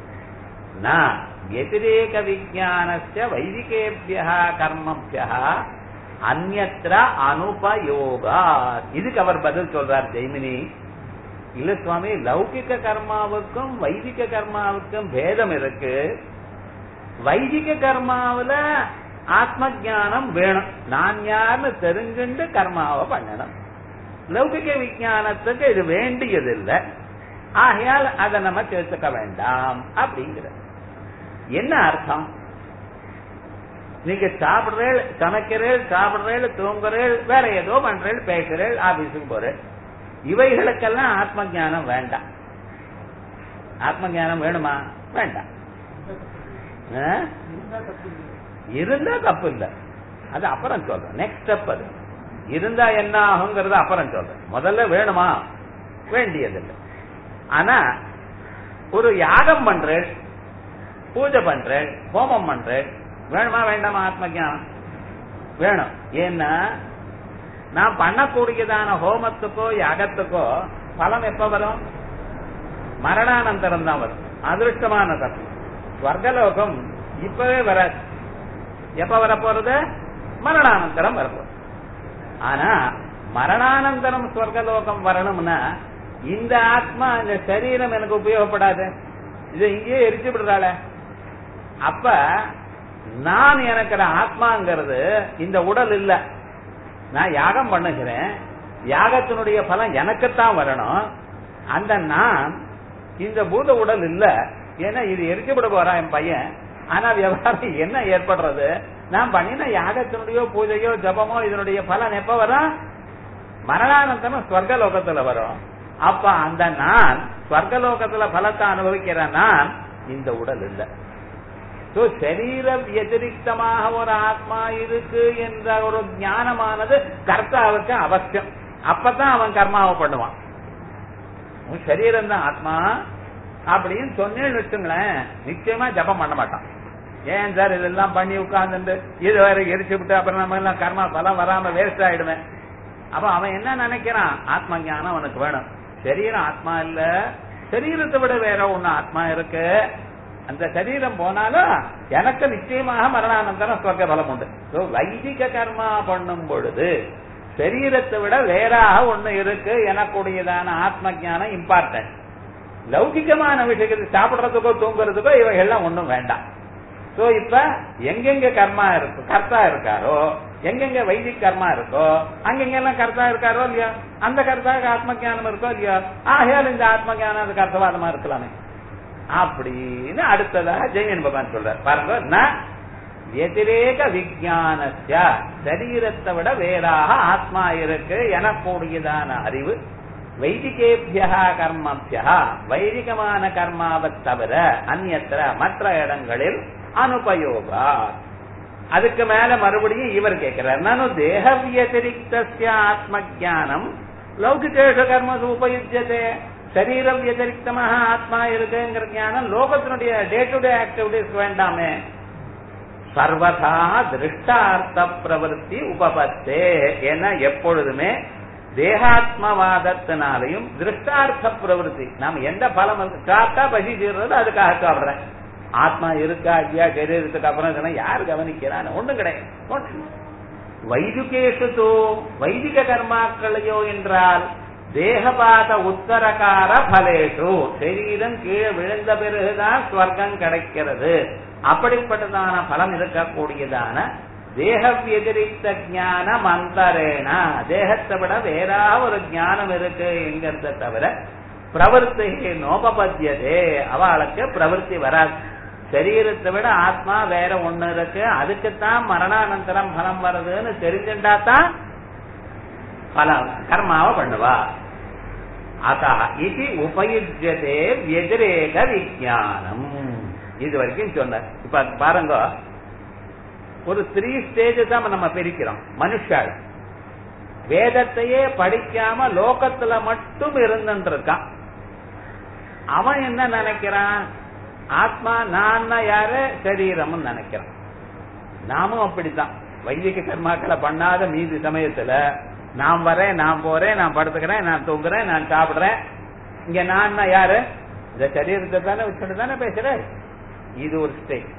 व्यतिरेक विज्ञानस्य वैदिकेभ्यः कर्मभ्यः अन्यत्र अनुपयोगात्. இதுக்கு அவர் பதில் சொல்றார் ஜெய்மினி. இல்ல சுவாமி, லௌகிக கர்மாவுக்கும் வைதிக கர்மாவுக்கும் பேதம் இருக்கு. வைதிக கர்மாவில ஆத்ம ஞானம் வேணும், நான் யாருன்னு தெரிஞ்சுண்டு கர்மாவை பண்ணணும். லௌகிக விஞ்ஞானத்துக்கு இது வேண்டியதில்லை, ஆகையால் அதை நம்ம சேர்த்துக்க வேண்டாம் அப்படிங்கிறது. என்ன அர்த்தம்? நீங்க சாப்பிடுறேள், சமைக்கிறேள், சாப்பிடுறேள், தூங்குறேள், வேற ஏதோ பண்றேள், பேசுறேள், ஆபீஸுக்கு போறேள், இவைகளுக்கெல்லாம் ஆத்ம ஞானம் வேண்டாம். ஆத்ம ஞானம் வேணுமா? வேண்டாம். இருந்தா தப்பு இல்லை, அது அப்புறம் சொல்றேன். நெக்ஸ்ட் ஸ்டெப் அது. இருந்தா என்ன ஆகுங்கிறது அப்புறம் சொல்றேன். முதல்ல வேணுமா? வேண்டியதில்லை. ஆனா ஒரு யாகம் பண்றேன், பூஜை பண்றேன், ஹோமம் பண்றேன், வேணுமா வேண்டாமா? ஆத்ம ஞானம் வேணும். ஏன்னா நான் பண்ணக்கூடியதான ஹோமத்துக்கோ யாகத்துக்கோ பலம் எப்ப வரும்? மரணானந்தரம் தான் வரும். அதிருஷ்டமான தப்பு. ஸ்வர்கலோகம் இப்பவே வராது. எப்ப வரப்போறது? மரணானந்தரம் வரப்போறது. ஆனா மரணானந்தரம் ஸ்வர்கலோகம் வரணும்னா இந்த ஆத்மா, இந்த சரீரம் எனக்கு உபயோகப்படாது, இதை இங்கேயே எரிச்சு விடுறாள. அப்ப நான் எனக்கு ஆத்மாங்கிறது இந்த உடல் இல்ல. நான் யாகம் பண்ணுகிறேன், யாகத்தினுடைய பலம் எனக்குத்தான் வரணும். அந்த நான் இந்த பூத உடல் இல்ல. ஏன்னா இது எரிச்சு விட போறான் என் பையன். ஆனா விவகாரம் என்ன ஏற்படுறது? நான் பண்ணின யாகத்தினுடைய பூஜையோ ஜபமோ இதனுடைய பலன் எப்ப வரும்? மரணானந்தரம் ஸ்வர்கலோகத்துல வரும். அப்ப அந்த நான் ஸ்வர்கலோகத்துல பலத்தை அனுபவிக்கிற நான் இந்த உடல் இல்லை. சரீர வதிரிக்தமாக ஒரு ஆத்மா இருக்கு என்ற ஒரு ஞானமானது கர்த்தாவுக்கு அவசியம். அப்பதான் அவன் கர்மாவை பண்ணுவான். சரீரம் தான் ஆத்மா அப்படின்னு சொன்னேன்னு வச்சுங்களேன், நிச்சயமா ஜபம் பண்ண மாட்டான். ஏன் சார் இதெல்லாம் பண்ணி உட்கார்ந்து இது வேற எரிச்சு விட்டு அப்புறம் நம்ம எல்லாம் கர்மா பலம் வராம வேஸ்ட் ஆயிடுவேன். அப்ப அவன் என்ன நினைக்கிறான்? ஆத்ம ஞானம் அவனுக்கு வேணும். சரீரம் ஆத்மா இல்ல, சரீரத்தை விட வேற ஒண்ணு ஆத்மா இருக்கு. அந்த சரீரம் போனாலும் எனக்கு நிச்சயமாக மரணானந்தரம் சொர்க்க பலம் உண்டு. வைதிக கர்மா பண்ணும் பொழுது சரீரத்தை விட வேறாக ஒண்ணு இருக்கு, எனக்குடையதான ஆத்ம ஞானம் இம்பார்ட்டன்ட். லௌகிகமான விஷயத்தை சாப்பிடுறதுக்கோ தூங்குறதுக்கோ இவைகள்லாம் ஒண்ணும் வேண்டாம். சோ இப்ப எங்கெங்க கர்மா இருக்கு, கர்த்தா இருக்காரோ, எங்கெங்க வைதிக கர்மா இருக்கோ அங்கெங்கெல்லாம் கர்த்தா இருக்காரோ இல்லையா, அந்த கர்த்தாவுக்கு ஆத்ம ஞானம் இருக்கோ இல்லையா, ஆகையால் இந்த ஆத்ம ஞானம் அதுக்கு அர்த்தவாதமா இருக்கலாமே அப்படின்னு அடுத்ததாக ஜெயன் பகவான் சொல்றார். பாருங்க, வதிரேக விஞ்ஞானஸ்ய, சரீரத்தை விட வேறாக ஆத்மா இருக்கு எனக்கூடியதான அறிவு வைதிகேபியா கர்மபியா, வைதிகமான கர்மாவை தவிர அந்நியத்திர மற்ற இடங்களில் அனுபயோகா. அதுக்கு மேல மறுபடியும் இவர் கேட்கிறார், நானு தேக வதிரிக்தஸ்ய ஆத்ம ஞானம் லௌகிகேஷு கர்மசு உபயுஜ்யதே. சரீரம் வதிரிக்தமாக ஆத்மா இருக்குங்கிற ஞானம் லோகத்தினுடைய டே டு டே ஆக்டிவிட்டிஸ் வேண்டாமே. சர்வதா திருஷ்டார்த்த பிரவருத்தி உபபத்தே. ஏன்னா எப்பொழுதுமே தேகாத்மவாதத்தினாலையும் திருஷ்டார்த்த பிரவருத்தி, நாம எந்த பலம் சாப்பிட்டா பசி தீர்றது அதுக்காக சாப்பிடுறேன். ஆத்மா இருக்கா இல்லையா சரீரத்துக்கு அப்புறம் யாரு கவனிக்கிறான்? ஒண்ணும் கிடையாது. வைதிகேஷு வைதிக கர்மாக்களையோ என்றால் தேகபாத உத்தரகார பலேஷு, சரீரம் கீழே விழுந்த பிறகுதான் ஸ்வர்க்கம் கிடைக்கிறது. அப்படிப்பட்டதான பலம் இருக்கக்கூடியதான தேக வதிரிக்த ஞானம் அந்தரேனா, தேகத்தை விட வேறா ஒரு ஞானம் இருக்கு என்கிறத தவிர பிரவருத்தி நோபபத்தியதே, அவளுக்கு பிரவருத்தி வராது. சரீரத்தை விட ஆத்மா வேற ஒண்ணு இருக்கு, அதுக்குத்தான் மரணானந்தரம் பலம் வருதுன்னு தெரிஞ்சுட்டாதான் பலம் கர்மாவை பண்ணுவா. அத்தா இது உபயுஜ்யதே வதிரேக விஞ்ஞானம். இது வரைக்கும் சொன்னார். இப்ப பாருங்க, ஒரு 3 ஸ்டேஜஸ் தான் நம்ம பிரிக்கிறோம். மனுஷாள் வேதத்தையே படிக்காம லோகத்துல மட்டும் இருந்துட்டு இருக்கான். அவன் என்ன நினைக்கிறான்? ஆத்மா நான் யாரு? சரீரம் நினைக்கிறான். நாமும் அப்படித்தான். வைதிக கர்மாக்களை பண்ணாத மீதி சமயத்துல நான் வரேன், நான் போறேன், நான் படுத்துக்கிறேன், நான் தூங்குறேன், நான் சாப்பிடுறேன். இங்க நான் யாரு? இந்த சரீரத்தை தானே வச்சுட்டு தானே பேசுறேன். இது ஒரு ஸ்டேட்.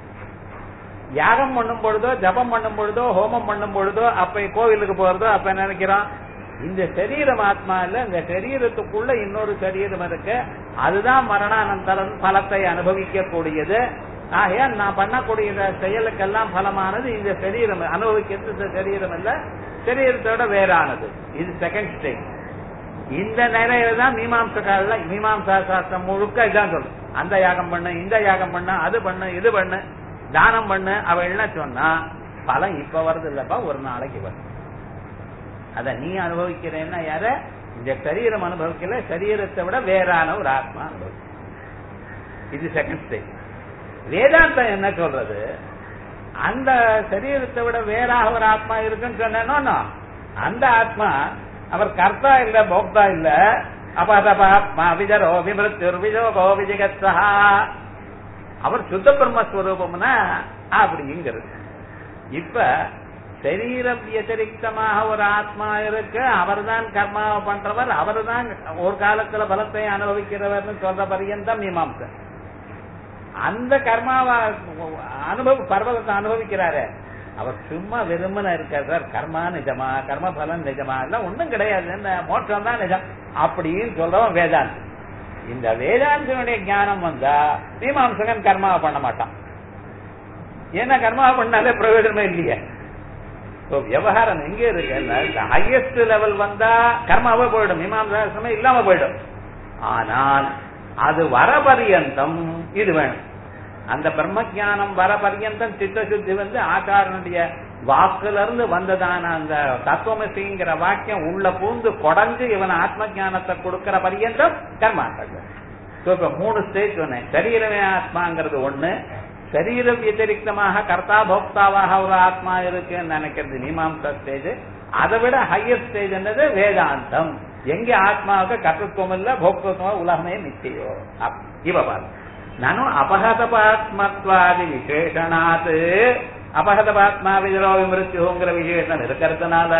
யாகம் பண்ணும் பொழுதோ, ஜபம் பண்ணும் பொழுதோ, ஹோமம் பண்ணும் பொழுதோ, அப்ப கோவிலுக்கு போறதோ அப்ப நினைக்கிறோம் இந்த சரீரம் ஆத்மா இல்ல, இந்த சரீரத்துக்குள்ள இன்னொரு சரீரம் இருக்கு, அதுதான் மரணானந்தரம் பலத்தை அனுபவிக்க கூடியது. ஆகையால் நான் பண்ணக்கூடிய செயலுக்கெல்லாம் பலமானது இந்த சரீரம் அனுபவிக்கிறது. சரீரம் இல்ல, சரீரத்தோட வேறானது. இது செகண்ட் ஸ்டேஜ். இந்த நிலையில தான் மீமாம்சா சாஸ்திரம் முழுக்க இதான் சொல்லும். அந்த யாகம் பண்ணு, இந்த யாகம் பண்ணு, அது பண்ணு, இது பண்ணு, தானம் பண்ணு அவள் சொன்னா பலம் இப்ப வருது இல்லப்பா, ஒரு நாளைக்கு வரும். அத நீ அனுபவிக்கிறேன்னா யார? இந்த சரீரம் அனுபவிக்கல, சரீரத்தை விட வேறான ஒரு ஆத்மா அனுபவிக்க. இது செகண்ட் ஸ்டேஜ். வேதாந்தம் என்ன சொல்றது? அந்த சரீரத்தை விட வேறாக ஒரு ஆத்மா இருக்குன்னு சொன்னேனோ, அந்த ஆத்மா அவர் கர்த்தா இல்ல, போக்தா இல்ல. அபதபாத்மா விஜரோ விமிருத்யுர் விஜோகோ விஜிகத்ஸா, அவர் சுத்த பிரம்மஸ்வரூபம்னா அப்படிங்கிறது. இப்ப சரீரம் வியதிரிக்தமாக ஒரு ஆத்மா இருக்கு, அவர் தான் கர்மாவை பண்றவர், அவர் தான் ஒரு காலத்துல பலத்தை அனுபவிக்கிறவர்னு சொல்ற பரியந்தம் மீமாம்சம். அந்த கர்மாவை பர்வதத்தை அனுபவிக்கிறாரு, அவர் சும்மா வெறுமன இருக்கார். சார் கர்மா நிஜமா, கர்ம பலன் நிஜமா, எல்லாம் ஒண்ணும் கிடையாது, என்ன மோட்சம் தான் நிஜம் அப்படின்னு சொல்றவன் வேதாந்தி. இந்த வேதாந்தினுடைய ஞானம் வந்தா மீமாம்சகன் கர்மாவை பண்ண மாட்டான். ஏன்னா கர்மாவை பண்ணாலே பிரயோஜனமே இல்லையே. விவகாரம் எங்க இருக்கு? ஹையஸ்ட் லெவல் வந்தா கர்மாவே போயிடும், மீமாம்சமே இல்லாம போயிடும். ஆனால் அது வர பரியந்தம் இது வேணும். அந்த பிரம்ம ஜானம் வர பரியந்தம் சித்த சுத்தி வந்து ஆச்சாரனுடைய வாக்குல இருந்து வந்ததான அந்த தத்துவமசிங்கிற வாக்கியம் உள்ள பூந்து கொடைஞ்சு இவன் ஆத்ம ஞானத்தை கொடுக்கிற பரியந்தம் கர்மாக்கள். இப்ப 3 ஸ்டேஜ் சொன்னேன். சரீரமே ஆத்மாங்கிறது ஒண்ணு, சரீரம் வியதிரிக்தமாக கர்த்தா போக்தாவாக ஒரு ஆத்மா இருக்குன்னு நினைக்கிறது மீமாம்சா ஸ்டேஜ். அதை விட ஹையர் ஸ்டேஜ் என்னது? வேதாந்தம். எங்க ஆத்மாவுக்கு கர்த்தத்துவம் இல்ல, போக்தத்துவம் உலகமே நிச்சயோ. இவ பாரு, நானும் அபகதபாத்மத்வாதி விசேஷனாத்து, அபகதபாத்மா விஜரோ விமிருத்யுங்கிற விசேஷம் இருக்கிறதுனால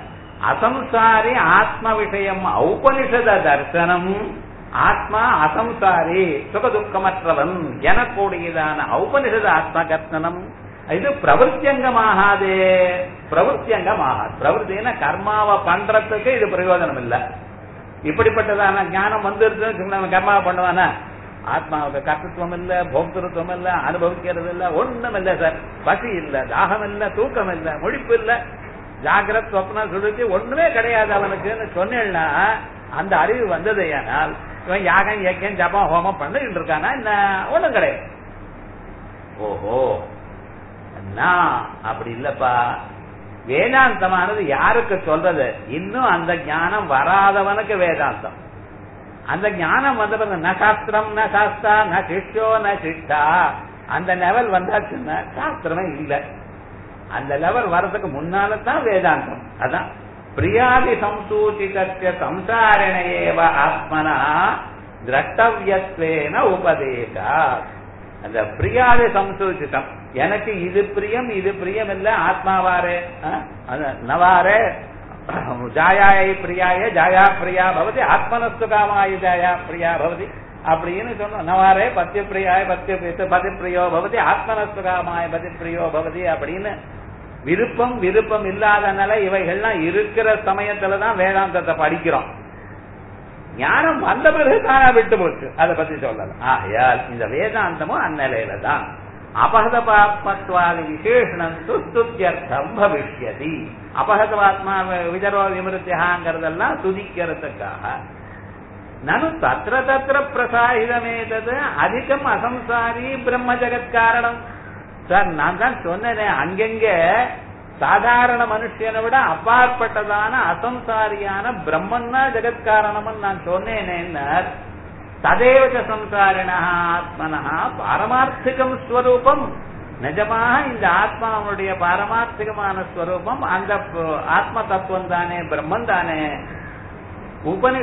அசம்சாரி ஆத்ம விஷயம் ஔபனிஷத தர்சனம். ஆத்மா அசம்சாரி, சுகதுக்கமற்றவன் எனக்கூடியதான ஔபனிஷத ஆத்ம கர்த்தனம். இது பிரவருத்தியங்கமாகாதே, பிரவருத்தியங்கமாகாது. பிரவருத்தினா கர்மாவை பண்றதுக்கு இது பிரயோஜனம் இல்ல. இப்படிப்பட்டதான ஞானம் வந்துருச்சுன்னு கர்மாவை பண்ணுவானா? ஆத்மாவுக்கு கர்த்தத்துவம் இல்ல, போக்திருத்துவம் இல்ல, அனுபவிக்கிறது இல்ல, ஒண்ணும் இல்ல சார். பசி இல்ல, தாகம் இல்ல, தூக்கம் இல்ல, முழிப்பு இல்ல, ஜாகிரத் சொப்ன சுடுச்சு ஒண்ணுமே கிடையாது அவனுக்குன்னு சொன்னா அந்த அறிவு வந்தது. ஆனால் இவன் யாகம் யஜ்யம் ஜபம் ஹோமம் பண்ணிட்டு இருக்கானா? என்ன ஒண்ணும் கிடையாது. ஓஹோ, நான் அப்படி இல்லப்பா. வேதாந்தமானது யாருக்கு சொல்றது? இன்னும் அந்த ஞானம் வராதவனுக்கு வேதாந்தம். அந்த ஞானம் வந்த ந சாஸ்திரம் ந சாஸ்தா ந சிஷ்யோ ந சிஷ்டா, அந்த லெவல் வந்தாச்சுன்னா சாஸ்திரமே இல்லை. அந்த லெவல் வர்றதுக்கு முன்னால்தான் வேதாந்தம். அதான் பிரியாதி சம்சூச்சித சம்சாரணேவ ஆத்மனா திரஷ்டவியத்வேன உபதேசா. அந்த பிரியாதி சம்சூச்சிதம், எனக்கு இது பிரியம் இது பிரியம் இல்ல, ஆத்மாவாரே நவாரே ஜாயாய பிரியாய ஜாயா பிரியா பவதி, ஆத்மனஸ்து காமாய ஜாயா பிரியா பவதி அப்படின்னு சொன்னோம். நவாரே பத்திய பிரியாய பதி பிரியோ பவதி, ஆத்மனஸ்து காமாய பதி பிரியோ பவதி அப்படின்னு விருப்பம் விருப்பம் இல்லாத நிலை இவைகள்லாம் இருக்கிற சமயத்துலதான் வேதாந்தத்தை படிக்கிறோம். ஞானம் வந்த பிறகு தானா விட்டு போச்சு, அதை பத்தி சொல்லலாம். ஆகையால் இந்த வேதாந்தமும் அந்நிலையில தான். அபகதபாத்மத்வாதி விசேஷணம் துஸ்துத்யர்த்தம் பவிஷ்யதி. அபகதபாத்மா விஜரோ விமிருத்தியாங்கிறதெல்லாம் துதிக்கிறதுக்காக. நனு தத்திர தத்திர பிரசாயிதமேதது அதிகம் அசம்சாரி பிரம்ம ஜெகத் காரணம். சார் நான் தான் சொன்னேன், அங்கெங்க சாதாரண மனுஷனை விட அப்பாற்பட்டதான அசம்சாரியான பிரம்மன்னா ஜெகத் காரணம் நான் சொன்னேனே. ததேவ சம்சாரிணா ஆத்மனா பாரமார்த்திகம் ஸ்வரூபம். நிஜமாக இந்த ஆத்மாவுடைய பாரமார்த்திகமான ஸ்வரூபம் அந்த ஆத்ம தத்துவம் தானே, பிரம்மன் தானே.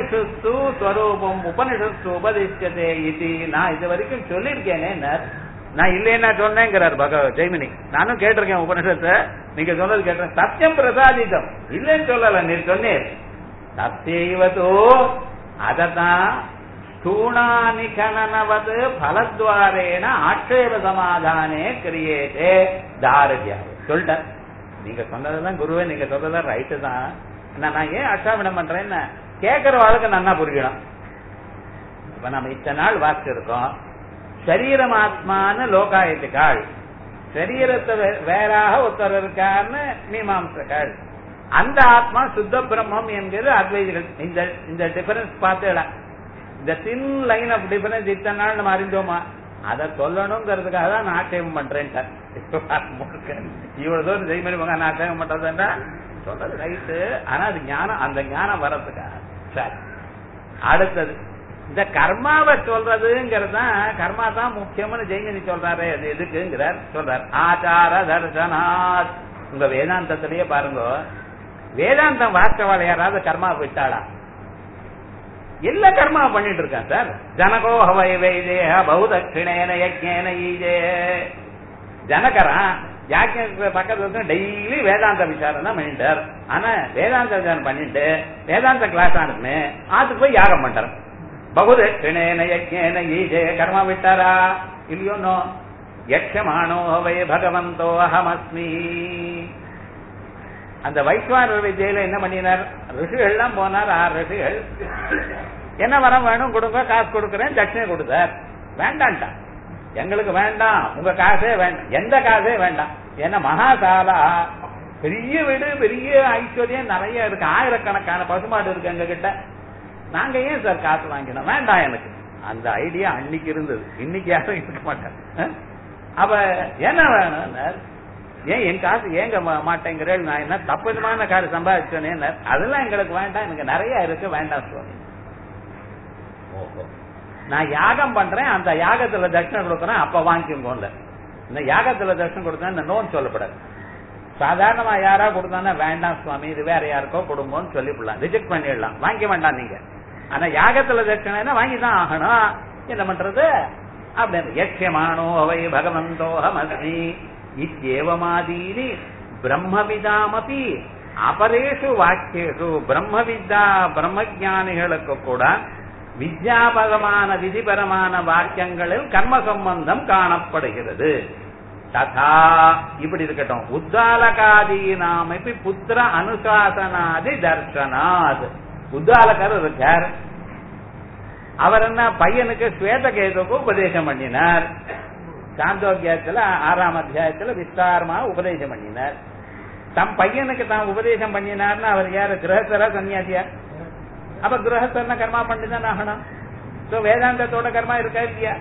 உபனிஷத்து ஸ்வரூபம் உபனிஷத்து உபதிஷ்யதே இது நான் இது வரைக்கும் சொல்லியிருக்கேனே. நான் இல்லைன்னா சொன்னேங்கிறார் ஜெய்மினி. நானும் கேட்டிருக்கேன் உபனிஷத்தை, நீங்க சொன்னது கேட்டேன். சத்தியம் பிரசாதிதம் இல்லைன்னு சொல்லல, நீ சொன்னீர். சத்தியவதோ அததான் ஸ்தூணானி கணனவது பலத்வாரேன ஆட்சேப சமாதானே கிரியேட்டே தாரதியா சொல்லிட்ட. நீங்க சொன்னதுதான் குருவே, நீங்க சொன்னதான் ரைட்டு தான். நான் ஏன் அச்சாவிடம் பண்றேன்னு கேட்கிற வாழ்க்கை நல்லா புரியணும். இப்ப நம்ம இத்தனை நாள் வாசிச்சிருக்கோம், சரீரமாத்மான்னு லோகாயத்துக்காள், சரீரத்தை வேறாக ஒருத்தர் இருக்காருன்னு மீமாம்சக்காள், அந்த ஆத்மா சுத்த பிரம்மம் என்கிறது அத்வைதிகள். இந்த டிஃபரன்ஸ் பார்த்து இந்த தின் லைன் ஆஃப் டிஃபரன்ஸ் இத்தனை நாள் நம்ம அறிந்தோமா, அதை சொல்லணுங்கிறதுக்காக தான் நான் ஆட்சேபம் பண்றேன். இவ்வளவு தூரம் ஜெய்மணி மகன் ஆட்சேபம் பண்றதுன்னா சொல்றது ரைட்டு, ஆனா அது ஞானம், அந்த ஞானம் வர்றதுக்காக. சரி, அடுத்தது இந்த கர்மாவை சொல்றதுங்கிறது தான், கர்மா தான் முக்கியம்னு ஜெய்மினி சொல்றாரு. அது எதுக்குங்கிறார் சொல்றார். ஆச்சார தர்சனாத். உங்க வேதாந்தத்திலேயே பாருங்க, வேதாந்தம் வாஸ்தவாள் யாராவது கர்மா விட்டாளா? எல்லா கர்மா பண்ணிட்டு இருக்கான் சார். ஜனகோ ஹவை வைதேஹ பௌதக்ஷிணேன யஜ்ஞேன ஈஜே. ஜனகரான் யாக்கிய பக்கத்துல டெய்லி வேதாந்த விசாரம் தான் பண்ணிட்டார். ஆனா வேதாந்த விசாரம் பண்ணிட்டு வேதாந்த கிளாஸ் ஆனதுமே அதுக்கு போய் யாகம் பண்றான். பகுதக்ஷிணேன யஜ்ஞேன ஈஜே. கர்மா விட்டாரா இல்லையோனோ? யக்ஷமானோ ஹவை பகவந்தோ அஹமஸ்மி. அந்த வைஸ்வானர் விஜயில என்ன பண்ணினார்? ரிஷிகள் எல்லாம் போனார். 6 ரிஷிகள் என்ன வரம் வேணும் கொடுங்க, காசு கொடுக்கறேன், தட்சிணை கொடுத்தார். வேண்டான்டா, எங்களுக்கு வேண்டாம், உங்க காசே வேண்டாம், எந்த காசே வேண்டாம். ஏன்னா மகாசாலா, பெரிய வீடு, பெரிய ஐஸ்வர்யம் நிறைய இருக்கு, ஆயிரக்கணக்கான பசுமாடு இருக்கு எங்க கிட்ட, நாங்க ஏன் சார் காசு வாங்கினோம், வேண்டாம் எனக்கு. அந்த ஐடியா அன்னைக்கு இருந்தது, இன்னைக்கு யாரும் இருக்க மாட்டேன். அப்ப என்ன வேணும்? ஏன் என் காசு ஏங்க மாட்டேங்கிறேன், நான் என்ன தப்புமான காசு சம்பாதிச்சேன்னு. அதெல்லாம் எங்களுக்கு வேண்டாம், எனக்கு நிறைய இருக்கு, வேண்டாம் சுவாமி. ஓஹோ, நான் யாகம் பண்றேன், அந்த யாகத்துல தட்சிணை கொடுக்கறேன், அப்ப வாங்கிக்கோங்க. இந்த யாகத்துல தட்சிணை கொடுத்தா இந்த நோன் சொல்லப்படாது. சாதாரணமா யாரா கொடுத்தானா வேண்டாம் சுவாமி, இது வேற யாருக்கோ கொடுங்கன்னு சொல்லிவிடலாம், ரிஜெக்ட் பண்ணிடலாம், வாங்கிக்க வேண்டாம் நீங்க. ஆனா யாகத்துல தட்சிணை வாங்கிதான் ஆகணும். என்ன பண்றது அப்படின்னு. யக்ஷமானோ அவை பகவந்தோஹமஸ்மி இத்யேவமாதீனி பிரம்மவிதாமபி அபரேஷு வாக்கியேஷு. பிரம்மவித்யா பிரம்மஜானிகளுக்கு கூட வித்யாபகமான விதிபரமான வாக்கியங்களில் கர்ம சம்பந்தம் காணப்படுகிறது. ததா இப்படி இருக்கட்டும். உத்தாலகாதீனாமபி புத்திர அனுசாசனாதி தர்சனாத். உத்தாலகர் இருக்கார், அவர் என்ன பையனுக்கு ஸ்வேதகேதுக்கு உபதேசம் பண்ணினார். சாந்தோக்கியத்துல 6ஆம் அத்தியாயத்துல விஸ்தாரமா உபதேசம் பண்ணினார். தம் பையனுக்கு தான் உபதேசம் பண்ணினார்னா அவர் யாரு? கிரகஸ்தரா சன்னியாசியா? அப்ப கிரகஸ்தர்னா கர்மா பண்ணிதான் ஆகணும். வேதாந்தத்தோட கர்மா இருக்கா இல்லையா?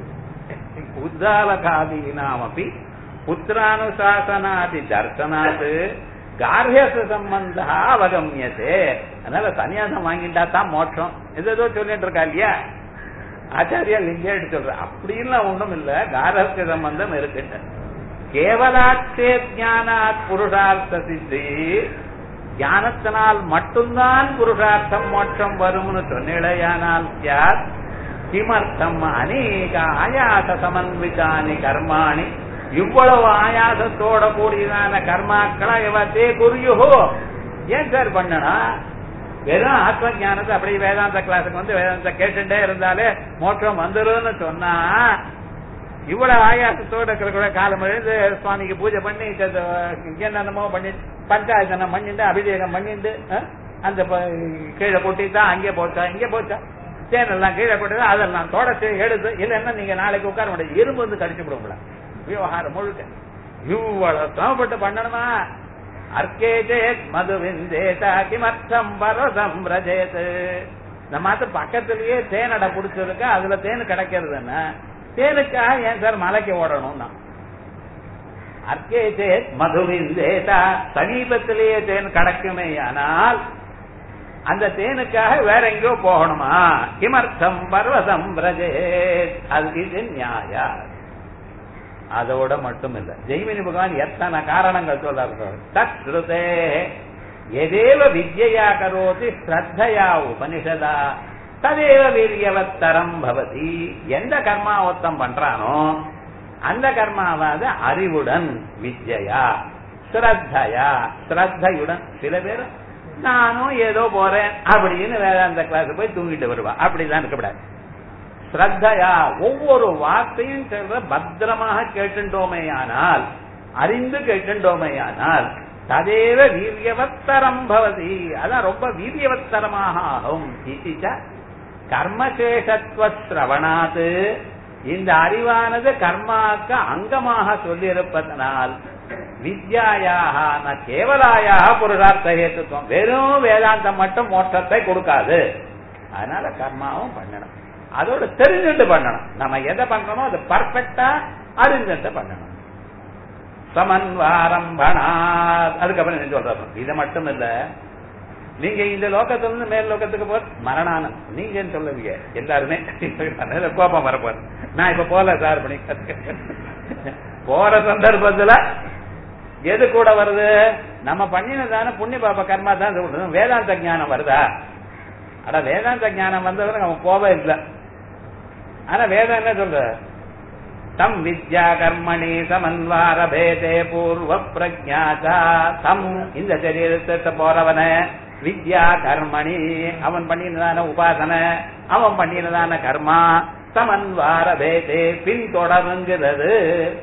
உத்தாலகாதீனாமபி புத்திரானுசாசனாதி தர்சனாது கார்ஹ்யச சம்பந்தா அவகமியதே. அதனால சன்னியாசம் வாங்கிட்டா தான் மோட்சம் ஏதோ சொல்லிட்டு இருக்கா இல்லையா? ஆச்சாரியா லிங்கே சொல்ற அப்படின்லாம் ஒண்ணும் இல்ல, காரஹ்ய சம்பந்தம் இருக்கு. கேவலாட்சே ஞானாத் புருஷார்த்த சித்தி. ஞானத்தினால் மட்டும்தான் புருஷார்த்தம் மோட்சம் வரும்னு சொன்னேயானால் யார்? கிமர்த்தம் அநேக ஆயாச சமன்விதானி கர்மாணி. இவ்வளவு ஆயாசத்தோட கூடியதான கர்மாக்களா இவத்தே குறியுகோ. ஏன் சார் பண்ணனா? வெறும் ஆத்ம ஞானத்தை அப்படியே வேதாந்த கிளாஸுக்கு வந்து வேதாந்த கேட்டுட்டே இருந்தாலே மோட்சம் வந்துருன்னு சொன்னா, இவ்வளவு ஆயாசத்தோட இருக்கிற காலம் எழுந்து சுவாமிக்கு பூஜை பண்ணி என்னென்னமோ பண்ணி பஞ்சாயத்தனம் பண்ணிட்டு அபிஷேகம் பண்ணிட்டு அந்த கீழே கொட்டித்தான் அங்கே போச்சா இங்கே போச்சா தேனெல்லாம் கீழே கொட்டி அதெல்லாம் தொடச்சு எடுத்து இல்லைன்னா நீங்க நாளைக்கு உட்கார முடியாது, எறும்பு வந்து கடிச்சு விடுங்களா விவகாரம் முழுக்க. இவ்வளவு சமப்பட்டு பண்ணணுமா? அர்க்கேஜேத் மதுவிந்தேதா கிமர்த்தம் பரதம் ரஜேத். நம்ம பக்கத்திலேயே தேனடை புடிச்சிருக்க, அதுல தேன் கிடைக்கிறதுன்னா தேனுக்காக ஏன் சார் மலைக்கு ஓடணும்னா? அர்க்கேஜேத் மதுவிந்தேதா, சமீபத்திலேயே தேன் கிடைக்குமே, ஆனால் அந்த தேனுக்காக வேற எங்கேயோ போகணுமா? கிமர்த்தம் பர்வதம் ரஜேத். அது இது நியாயா. அதோட மட்டும் இல்ல, ஜெய்மினி பகவான் எத்தனை காரணங்கள் சொல்றார்கள். தத்ருதே எதேவ வித்யா கரோதி ஸ்ரத்தையா உபனிஷதா ததேவ வீரியவத்தரம் பவதி. எந்த கர்மா ஒத்தம் பண்றானோ அந்த கர்மாவாத அறிவுடன் வித்யா ஸ்ரத்தையா ஸ்ரத்தையுடன். சில பேர் நானும் ஏதோ போறேன் அப்படின்னு வேதாந்த கிளாஸ் போய் தூங்கிட்டு வருவா. அப்படிதான் இருக்கக்கூடாது. ஸ்ரத்தையா ஒவ்வொரு வார்த்தையும் பத்திரமாக கேட்டுட்டோமேயானால், அறிந்து கேட்டுட்டோமேயானால் ததேவ வீரியவத்தரம் பவதி, அதான் ரொம்ப வீரியவத்தரமாக ஆகும். கர்மசேஷத்துவ சிரவணாத், இந்த அறிவானது கர்மாக்கு அங்கமாக சொல்லியிருப்பதனால் வித்யாயாக ந கேவலாயாக புருஷார்த்த ஹேத்துவம், வெறும் வேதாந்தம் மட்டும் மோட்சத்தை கொடுக்காது. அதனால கர்மாவும் பண்ணணும், அதோட தெரிஞ்சுட்டு பண்ணணும். நம்ம எதை பண்றோமோ அது பர்ஃபெக்டா அறிஞ்சுட்டு பண்ணணும். சமன்வாரம்பணா, அதுக்கப்புறம் என்ன சொல்றோம், இதை மட்டும் இல்ல, நீங்க இந்த லோகத்துல இருந்து மேல் லோகத்துக்கு போ மரணானம் நீங்க சொல்லுவீங்க எல்லாருமே. கோபம் வரப்போற, நான் இப்ப போல சார் பண்ணி போற சந்தர்ப்பத்துல எது கூட வருது, நம்ம பண்ணினதான புண்ணிய பாப கர்மா தான் சொல்றது. வேதாந்த ஞானம் வருதா? ஆனா வேதாந்த ஞானம் வந்தவரை நம்ம போவே இல்லை. ஆனா வேதம் என்ன சொல்ற, தம் வித்யா கர்மணி சமன்வார பேதே பூர்வ பிரஜாதா தம், இந்த சரீரத்தை போறவன வித்யா கர்மணி, அவன் பண்ணினதான உபாசனை, அவன் பண்ணினதான கர்மா சமன்வார பேதே பின்தொடருங்கிறது.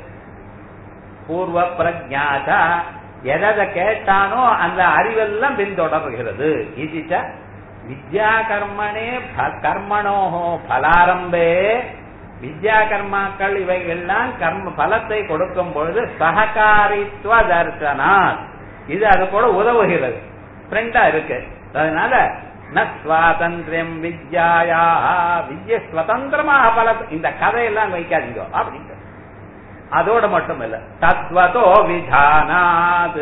பூர்வ பிரஜாதா, எதை கேட்டானோ அந்த அறிவெல்லாம் பின்தொடர்கிறது. இதுச்ச வித்யா கர்மணே கர்மணோஹோ பலாரம்பே, வித்யா கர்மாக்கள் இவைகள்லாம் கர்ம பலத்தை கொடுக்கும் பொழுது சககாரித்துவ தர்சனா, இது அது கூட உதவுகிறது, ஃப்ரெண்டா இருக்கு. அதனால ந ஸ்வாதந்திரம் வித்யாயா, வித்ய சுதந்திரமாக பல, இந்த கதையெல்லாம் வைக்காதீங்க அப்படிங்க. அதோட மட்டும் இல்ல, தத்வதோ விதானாது,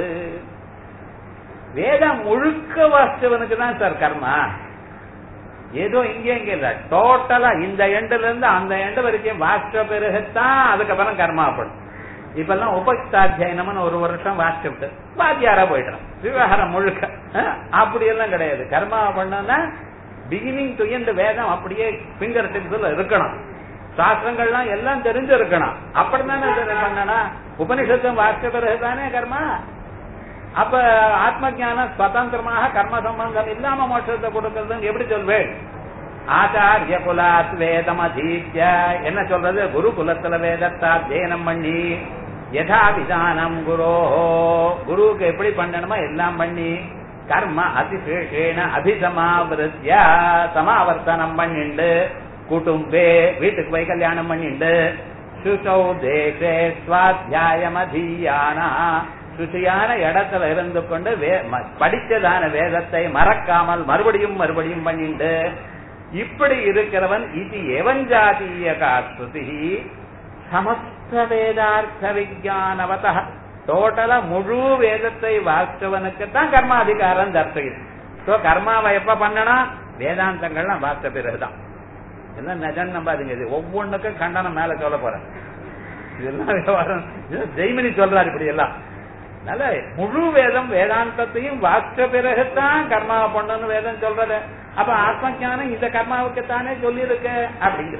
வேதம் முழுக்க வாசிச்சவனுக்கு தான் சார் கர்மா. ஏதோ இங்க இல்ல, டோட்டலா இந்த எண்டுல இருந்து அந்த எண்டு வரைக்கும் வாசிச்ச பிறகுதான் அதுக்கப்புறம் கர்மாப்படும். இப்ப எல்லாம் உபஸ்தாத்தியனம்னு ஒரு வருஷம் வாசிச்சுட்டு வாத்தியாரா போயிடுறோம், விவகாரம் முழுக்க. அப்படி எல்லாம் கிடையாது. கர்மா பண்ணா பிகினிங் டு எண்ட் வேதம் அப்படியே பிங்கர் டிப்ஸ்ல இருக்கணும். சாஸ்திரங்கள்லாம் எல்லாம் தெரிஞ்சிருக்கணும். அப்படித்தானே பண்ணனா, உபனிஷத்தும் வாசிச்ச பிறகுதானே கர்மா. அப்ப ஆத்ம ஞானம் சுதந்திரமாக கர்ம சம்பந்தம் இல்லாம மோட்சத்தை கொடுக்கறது எப்படி சொல்வேன்? ஆச்சாரிய குலாத் வேதம் அதீத்ய, என்ன சொல்றது, குரு குலத்துல வேதத்தை அத்தியனம் பண்ணி யதா விதானம் குரோ, குருவுக்கு எப்படி பண்ணணுமோ எல்லாம் பண்ணி கர்ம அதிசேஷேன அபிசமாவிருத்திய, சமாவர்த்தனம் பண்ணிண்டு குடும்பே வீட்டுக்கு போய் கல்யாணம் பண்ணிண்டு சுசௌ தேசே ஸ்வாத்தியாயம் அதீயானா, சுசியான இடத்துல இருந்து கொண்டு படித்ததான வேதத்தை மறக்காமல் மறுபடியும் மறுபடியும் பண்ணிண்டு இப்படி இருக்கிறவன் இது எவன் ஜாதீய காஸ்ருதி சமஸ்த வேதார்த்த விஜானவத, டோட்டலா முழு வேதத்தை வாசிச்சவனுக்கு தான் கர்மாதிகாரம் தர்த்தம். கர்மாவை எப்ப பண்ணணும், வேதாந்தங்கள்லாம் வாசித்த பிறகுதான். எல்லாம் நிஜம் நம்பாதீங்க, இது ஒவ்வொன்றுக்கும் கண்டனம் மேல சொல்ல போறேன். இதெல்லாம் ஜெய்மினி சொல்றாரு இப்படி எல்லாம். அதனால முழு வேதம் வேதாந்தத்தையும் வாசிச்ச பிறகுதான் கர்மாவை பண்ணணும்னு வேதம் சொல்றது. அப்ப ஆத்ம ஞானம் இந்த கர்மாவுக்குத்தானே சொல்லி இருக்க அப்படிங்கிற.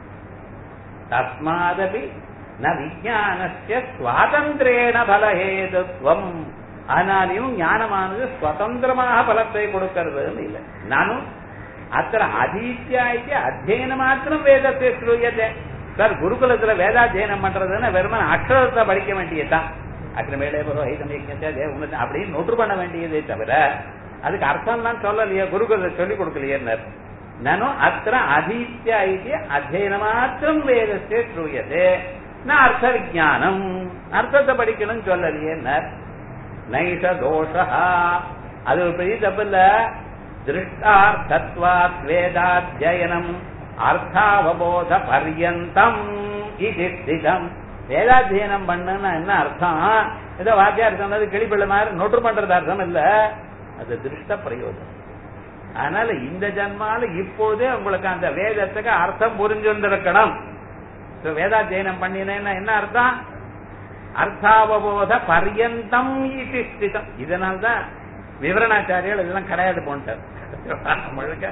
தஸ்மாதபி ந விஞ்ஞானஸ்ய ஸ்வாதந்திரேண பலஹேதுத்வம், ஆனாலையும் ஞானமானது சுதந்திரமாக பலத்தை கொடுக்கிறது இல்லை. நானும் அத்தனை அதீத்தியாய்க்கு அத்தியன மாத்திரம் வேதத்தை ஸ்ரூயத்தை. சார் குருகுலத்துல வேதாத்தியனம் பண்றதுன்னா வெறுமன அக்ஷரத்தை படிக்க வேண்டியதுதான். அக்ரமேலே அப்படின்னு நோட்டு பண்ண வேண்டியதே தவிர அதுக்கு அர்த்தம் தான் சொல்லலையே, குருகுல சொல்லிக் கொடுக்கலையே. நானும் அத்த அதீத்திய அத்தியன மாத்திரம் வேதத்தை ஸ்ரூயதே நான் அர்த்த விஜானம், அர்த்தத்தை படிக்கணும்னு சொல்லலையே. நைஷ தோஷா, அது ஒரு பெரிய தப்பு இல்ல. திருஷ்டார்த்தத்வாத் வேதாத்தியனம் அர்த்தாவபோத பர்யந்தம் இது ஸ்திதம். வேதாத்தியனம் பண்ணுன்னா என்ன அர்த்தம், ஏதோ வாத்தியார் சொன்னது கிளிப்பிள்ளை மாதிரி நொற்று பண்றது அர்த்தம் இல்ல, அது திருஷ்ட பிரயோஜனம். அதனால இந்த ஜன்மால இப்போதே உங்களுக்கு அந்த வேதத்துக்கு அர்த்தம் புரிஞ்சிருந்திருக்கணும். வேதாத்தியனம் பண்ணினேன்னா என்ன அர்த்தம், அர்த்தாவபோத பர்யந்தம் இது ஸ்திதம். இதனால்தான் விவரணாச்சாரியால் இதெல்லாம் கிடையாது போன்ட்டார். முழுக்க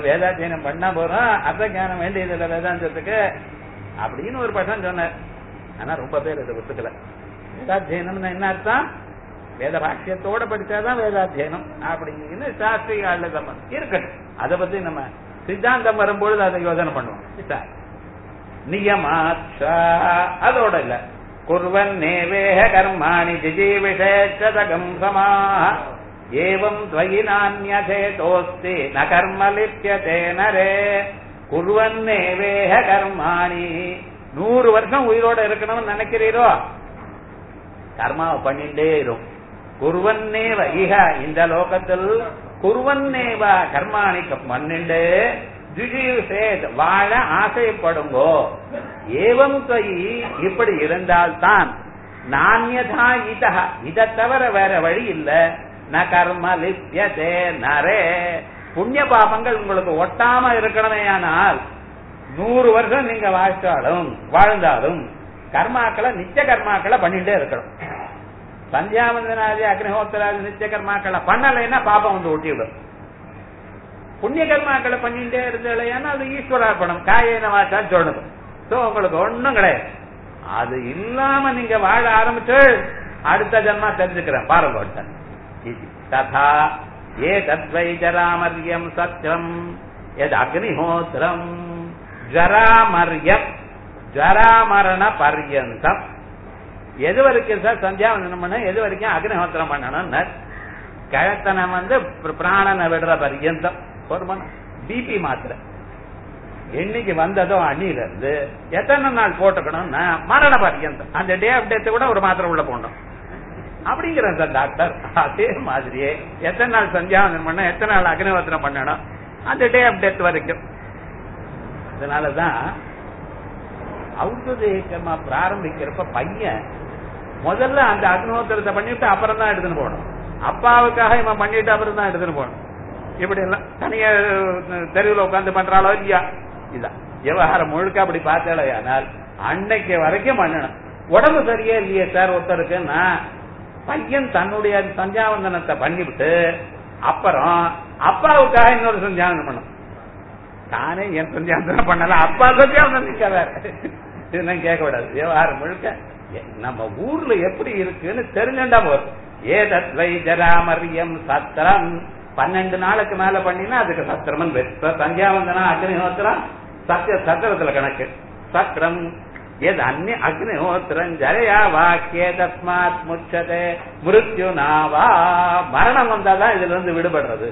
வேதாத்தியனம் பண்ணா போறோம், அர்த்த ஞானம் வேண்டியதில்லை வேதாந்தத்துக்கு அப்படின்னு ஒரு பட்சம் சொன்னார். ஆனா ரொம்ப பேர் இதை ஒத்துக்கல. வேதாத்தியனம்னு என்ன அர்த்தம்? வேத பாஷ்யத்தோட படிச்சாதான் வேதாத்தியனம் அப்படின்னு சாஸ்திரிக ஆளு சம்பந்தம் இருக்கட்டும். அதை பத்தி நம்ம சித்தாந்தம் வரும்பொழுது அதை யோசனை பண்ணுவோம். நியமாச்சா அதோட இல்ல. குர்வன் நேவேஹ கர்மாணி ஜிஜீவிஷேச்சதகம் சமாஹ ஏவம் த்வயி நான்யதேதோஸ்தி ந கர்ம லிப்யதே நரே. குர்வன் நேவேஹ கர்மாணி 100 வருஷம் உயிரோட இருக்கணும்னு நினைக்கிறீரோ, கர்மாவை பண்ணிட்டே இருக்கும். குர்வன்னேவ இஹ இந்த லோகத்தில் குர்வன்னேவ கர்மாணி பண்ணிண்டு வாழ ஆசைப்படுங்கோ. ஏவம் தொயி இப்படி இருந்தால்தான் நான்யதா இதா இதை தவிர வேற வழி இல்ல. ந கர்ம லிப்யதே நரே. புண்ணிய பாபங்கள் உங்களுக்கு ஒட்டாம இருக்கணுமே. ஆனால் 100 வருஷம் நீங்க வாழ்ந்தாலும் கர்மாக்களை நித்திய கர்மாக்களை பண்ணிட்டே இருக்கணும். சந்தியாவந்தனாதி அக்னிஹோத்திராதி நித்திய கர்மாக்களை பண்ணலைன்னா பாபம் வந்து ஒட்டிவிடும். புண்ணிய கர்மாக்களை பண்ணிட்டே இருந்தாலேன்னா அது ஈஸ்வரார்ப்பணம் காயன வாச்சா சொல்லணும். சோ உங்களுக்கு ஒண்ணும் கிடையாது. அது இல்லாம நீங்க வாழ ஆரம்பிச்சு அடுத்த ஜன்மா தெரிஞ்சுக்கிறேன் பாருங்க. ததா ஏ தத்வை ஜராமர்யம் சத்யம் எது அக்னிஹோத்திரம் ஜராமர்யம் ஜராமரண பர்யந்தம். எது வரைக்கும் சார் சந்தியாவந்தனம் பண்ண, எது வரைக்கும் அக்னிஹோத்திரம் பண்ணணும்னு கழத்தனம் பிராணனை விடுற பர்யந்தம். பிபி மாத்திரை என்னைக்கு வந்ததோ அண்ணில இருந்து எத்தனை நாள் போட்டுக்கணும்னா மரண பர்யந்தம். அந்த டே ஆஃப் டெத் கூட ஒரு மாத்திரை உள்ள போடணும் அப்படிங்கிற சார் டாக்டர். அதே மாதிரியே எத்தனை நாள் சந்தியாவந்தனம் பண்ண, எத்தனை நாள் அக்னிஹோத்திரம் பண்ணணும், அந்த டே ஆஃப் டெத் வரைக்கும். அதனாலதான் ஔஷதமா பிராரம்பிக்கிறப்ப பையன் முதல்ல அந்த அக்னிஹோத்திரத்தை பண்ணிட்டு அப்புறம் தான் எடுத்துன்னு போகணும். அப்பாவுக்காக இவன் பண்ணிட்டு அப்புறம் தான் எடுத்துன்னு போகணும். இப்படி எல்லாம் தனியா தெருவில் உட்காந்து பண்றாளோ இல்லையா, இதான் விவகாரம் முழுக்க. அப்படி பார்த்தாலேயானால் அன்னைக்கு வரைக்கும் பண்ணணும். உடம்பு சரியே இல்லையே சார் ஒருத்தருக்குன்னா பையன் தன்னுடைய சந்தியாவந்தனத்தை பண்ணிவிட்டு அப்புறம் அப்பாவுக்காக இன்னொரு சந்தியாவந்தனம் பண்ணும். தானே என் சந்தியாவந்தனம் பண்ணல, அப்பா சந்தியாவந்தனம் இதெல்லாம் கேட்க கூடாது. விவகாரம் முழுக்க நம்ம ஊர்ல எப்படி இருக்குன்னு தெரிஞ்சுட்டா போதும். ஏதத்வை ஜராமர்யம் சத்திரம் 12 நாளுக்கு மேல பண்ணினா அதுக்கு சத்திரமன் பேரு. சந்தியாவந்தனா அக்னிஹோத்திரம் சத்திரத்துல கணக்கு. சத்திரம் எது அந்நிய அக்னிஹோத்திரம் ஜரையா வாக்கிய தஸ்மாத் முச்சதே மிருத்யு நாவா. மரணம் வந்தாதான் இதுல இருந்து விடுபடுறது.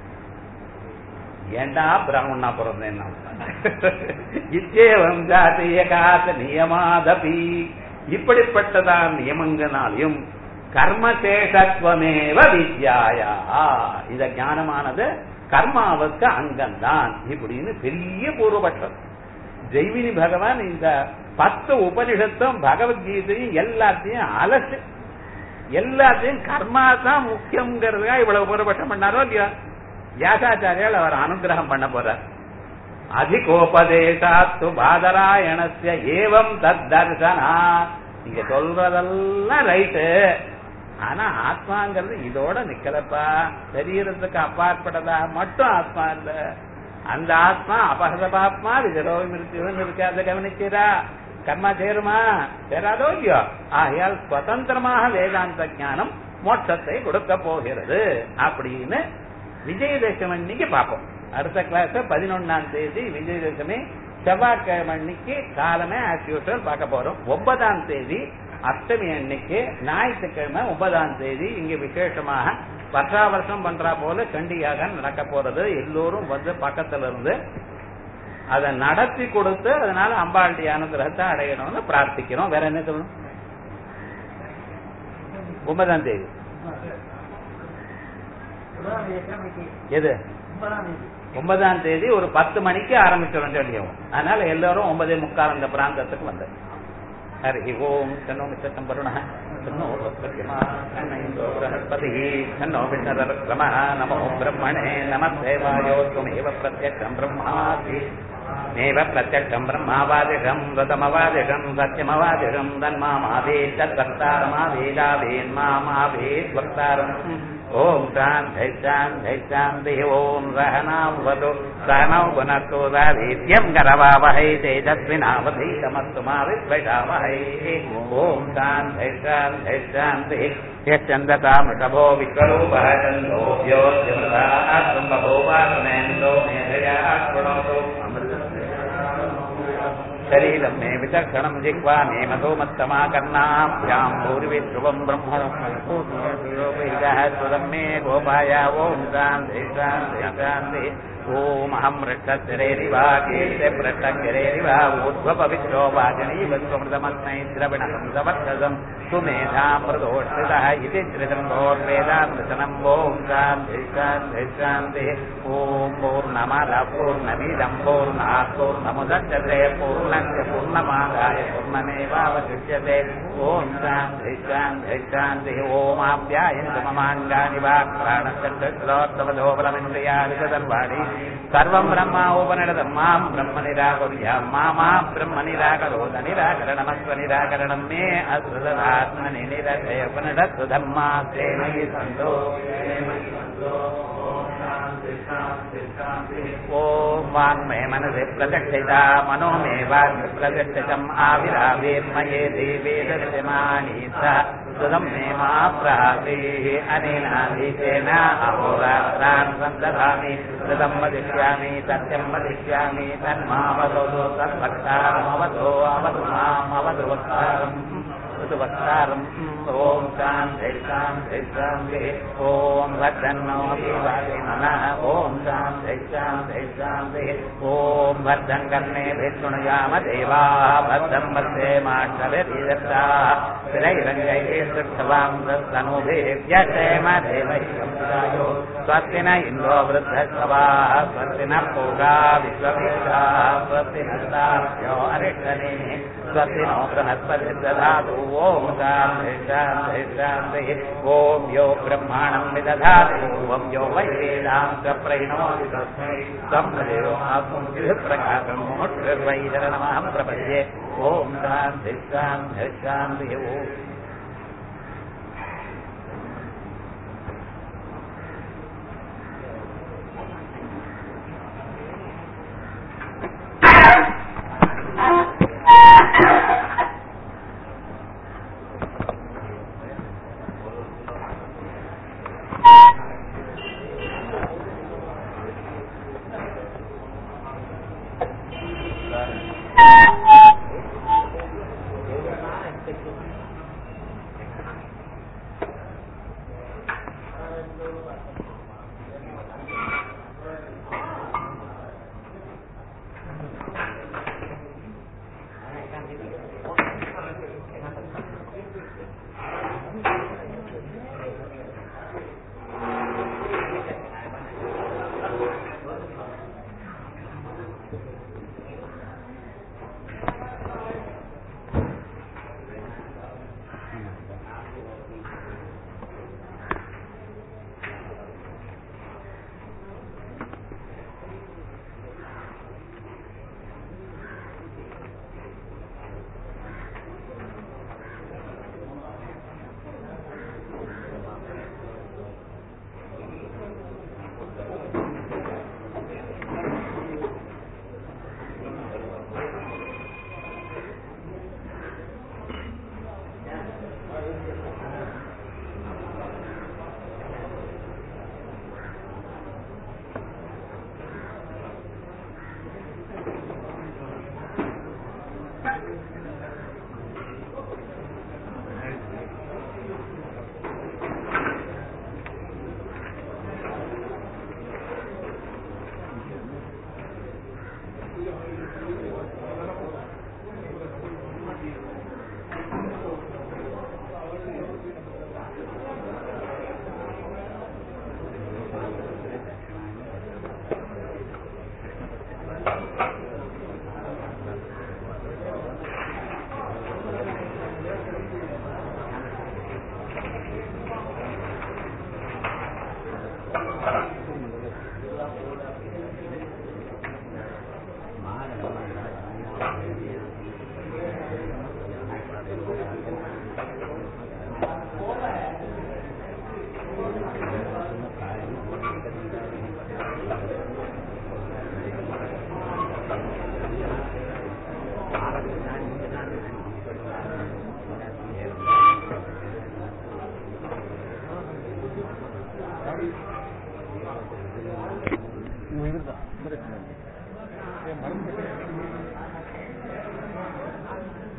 ஏண்டா பிராமணா பிறந்தேன் இச்சேவம் ஜாத்திய காத்த நியமாதபி. இப்படிப்பட்டதான் நியமங்கனாலையும் கர்மசேஷத்துவமேவ வித்யாயா. இந்த ஞானமானது கர்மாவுக்கு அங்கம்தான் இப்படின்னு பெரிய பூர்வபட்சம். ஜெய்மினி பகவான் இந்த 10 உபனிஷத்தும் பகவத்கீதையும் எல்லாத்தையும் அலசு எல்லாத்தையும் கர்மா தான் முக்கியங்கிறதுக்காக இவ்வளவு பூர்வபட்சம் பண்ணாரோ இல்லையா. வியாசாச்சாரியால் அவர் அனுகிரகம் பண்ண போறார். அதிகோபதேசாத்து பாதராயணஸ்ய ஏவம் தத் தர்சனா. நீங்க சொல்றதெல்லாம் ரைட்டு, ஆனா ஆத்மாங்கிறது இதோட நிக்கலப்பா. சரீரத்துக்கு அப்பாற்பட்டதா மட்டும் ஆத்மா இல்ல. அந்த ஆத்மா அபகதபாத்மா விஜரோகம் இருக்காத கவனிக்கிறா. கர்மா சேருமா சேராதோ இல்லையோ. ஆகையால் சுதந்திரமாக வேதாந்த ஞானம் மோட்சத்தை கொடுக்க போகிறது அப்படின்னு விஜயதசமி அன்னைக்கு பார்ப்போம். அடுத்த கிளாஸ் 11ஆம் தேதி விஜயதசமி செவ்வாய்க்கிழமை அன்னைக்கு காலமே ஆஸ் யூசுவல் பார்க்க போறோம். 9ஆம் தேதி அஷ்டமி அன்னைக்கு ஞாயிற்றுக்கிழமை 9ஆம் தேதி இங்க விசேஷமாக வருஷா வருஷம் பண்றா போல கண்டியாக நடக்க போறது. எல்லோரும் பக்கத்துல இருந்து அதை நடத்தி கொடுத்து அதனால அம்பாளுடைய அனுகிரகத்தை அடையணும்னு பிரார்த்திக்கிறோம். வேற என்ன சொல்லணும்? 9ஆம் தேதி எது? 9ஆம் தேதி ஒரு 10 மணிக்கு ஆரம்பிச்சிடும் சொல்லியும். அதனால எல்லாரும் 9:45 அந்த பிராந்தத்துக்கு வந்து ஹரி ஓம் தன்னோ மிச்சம் வருண தன்னோ பிரத்யமா தன்னோ பிரஹஸ்பதி தன்னோ விஷ்ணரக்ரம நமோ பிரம்மணே நமஸ்தேவாயோ துமேவ பிரத்யக்ஷம் பிரம்மாசி மேவ பிரத்யக்ஷம் பிரம்மாவாதிஷம் ரதமவாதிஷம் சத்யமவாதிஷம் தன்மாமாவே தத்வக்தாரமாவேதாவேன் மாமாவே வக்தாரம் ओम शांति शांति शांति ओम सहनावतु सहनौ भुनक्तु वीर्यं करवावहै तेजस्विनावधीतमस्तु मा विद्विषावहै ओम शांति शांति शांति यश्चन्दतामृतभो विश्वरूपः चन्दो योऽस्यमृतात्मभोवासनेन्दो मेधया शृणोतु शरीरं मे विचक्षणं जिह्वा मे मतो मत्तमा कर्णाभ्यां भूर्वि ध्रुवं ब्रह्मणोपैः सुरं मे गोपाय ओं शान्ति शान्ति शान्ति ओम अहं वृक्षस्थिरेरिव कीर्ते पृष्ठगिरेरिव ऊर्ध्वपवित्रो वाजनीव स्वमृतमस्मै द्रविणं समर्थसं सुमेधां प्रदोषितः इति त्रिशम्भोर्वेदान्तसनं ओं शान्ति शान्ति शान्तिः ओम पूर्णमदः पूर्णमिदं पूर्णात् पूर्णमुदच्यते पूर्णस्य पूर्णमादाय पूर्णमेवावशिष्यते ओम शान्ति शान्ति शान्तिः ओमाप्यायन्तु ममाङ्गानि वा प्राणश्चन्द्रश्रोत्रवधोबलमिन्द्रियाणि च सर्वाणि सर्वं ब्रह्म उपनिषदं मां ब्रह्म निराकुर्यां मा ब्रह्म निराकरोद निराकरणमस्व निराकरणं मे असृददात्मनि निरतय उपनिषत्सु धर्मास्ते मयि सन्तो ओम वाङ्मे मनसि प्रतिष्ठिता मनो मे वाक् प्रतिष्ठितम् आविरावेर्मये वेदस्य मानीता सुदं मे मा प्राप्तिः अनेनाधीतेन अहोरात्रान् सन्दधामि कृतं वदिष्यामि सत्यं वदिष्यामि तन्मावतु तद्भक्तारमवतो अवतु माम् अवतु वक्तारम् ओम शान्ति शान्ति शान्तिः ओम भद्रन्नो देवादिनः ओम शान्ति शान्ति शान्तिः ओम भद्रं कर्णेभिः शृणुयाम देवाः भद्रं पश्येमाक्षभिर्यजत्राः स्थिरैरङ्गैः सुष्ठवां तनूभिः व्यसेम देवैः स्वस्ति न इन्द्रो वृद्धस्तवाः स्वस्ति न पूषा विश्ववेदाः स्वस्ति नस्ताभ्यो अरिष्टनेमिः स्वस्ति नो बृहस्पतिर्दधातु ओम शान्ति शान्ति शान्तिः ओम यो ब्रह्माणं विदधाति पूर्वं यो वै वेदांश्च प्रणोति तस्मै तं प्रकाशं मोक्षर्वै शरणमहं प्रपद्ये ओम शान्ति शान्ति शान्तिः ओम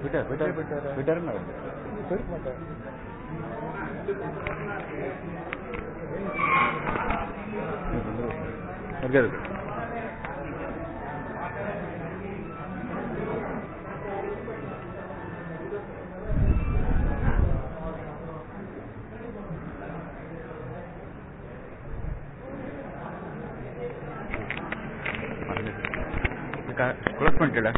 க்ளோஸ் பண்ணிட்டல.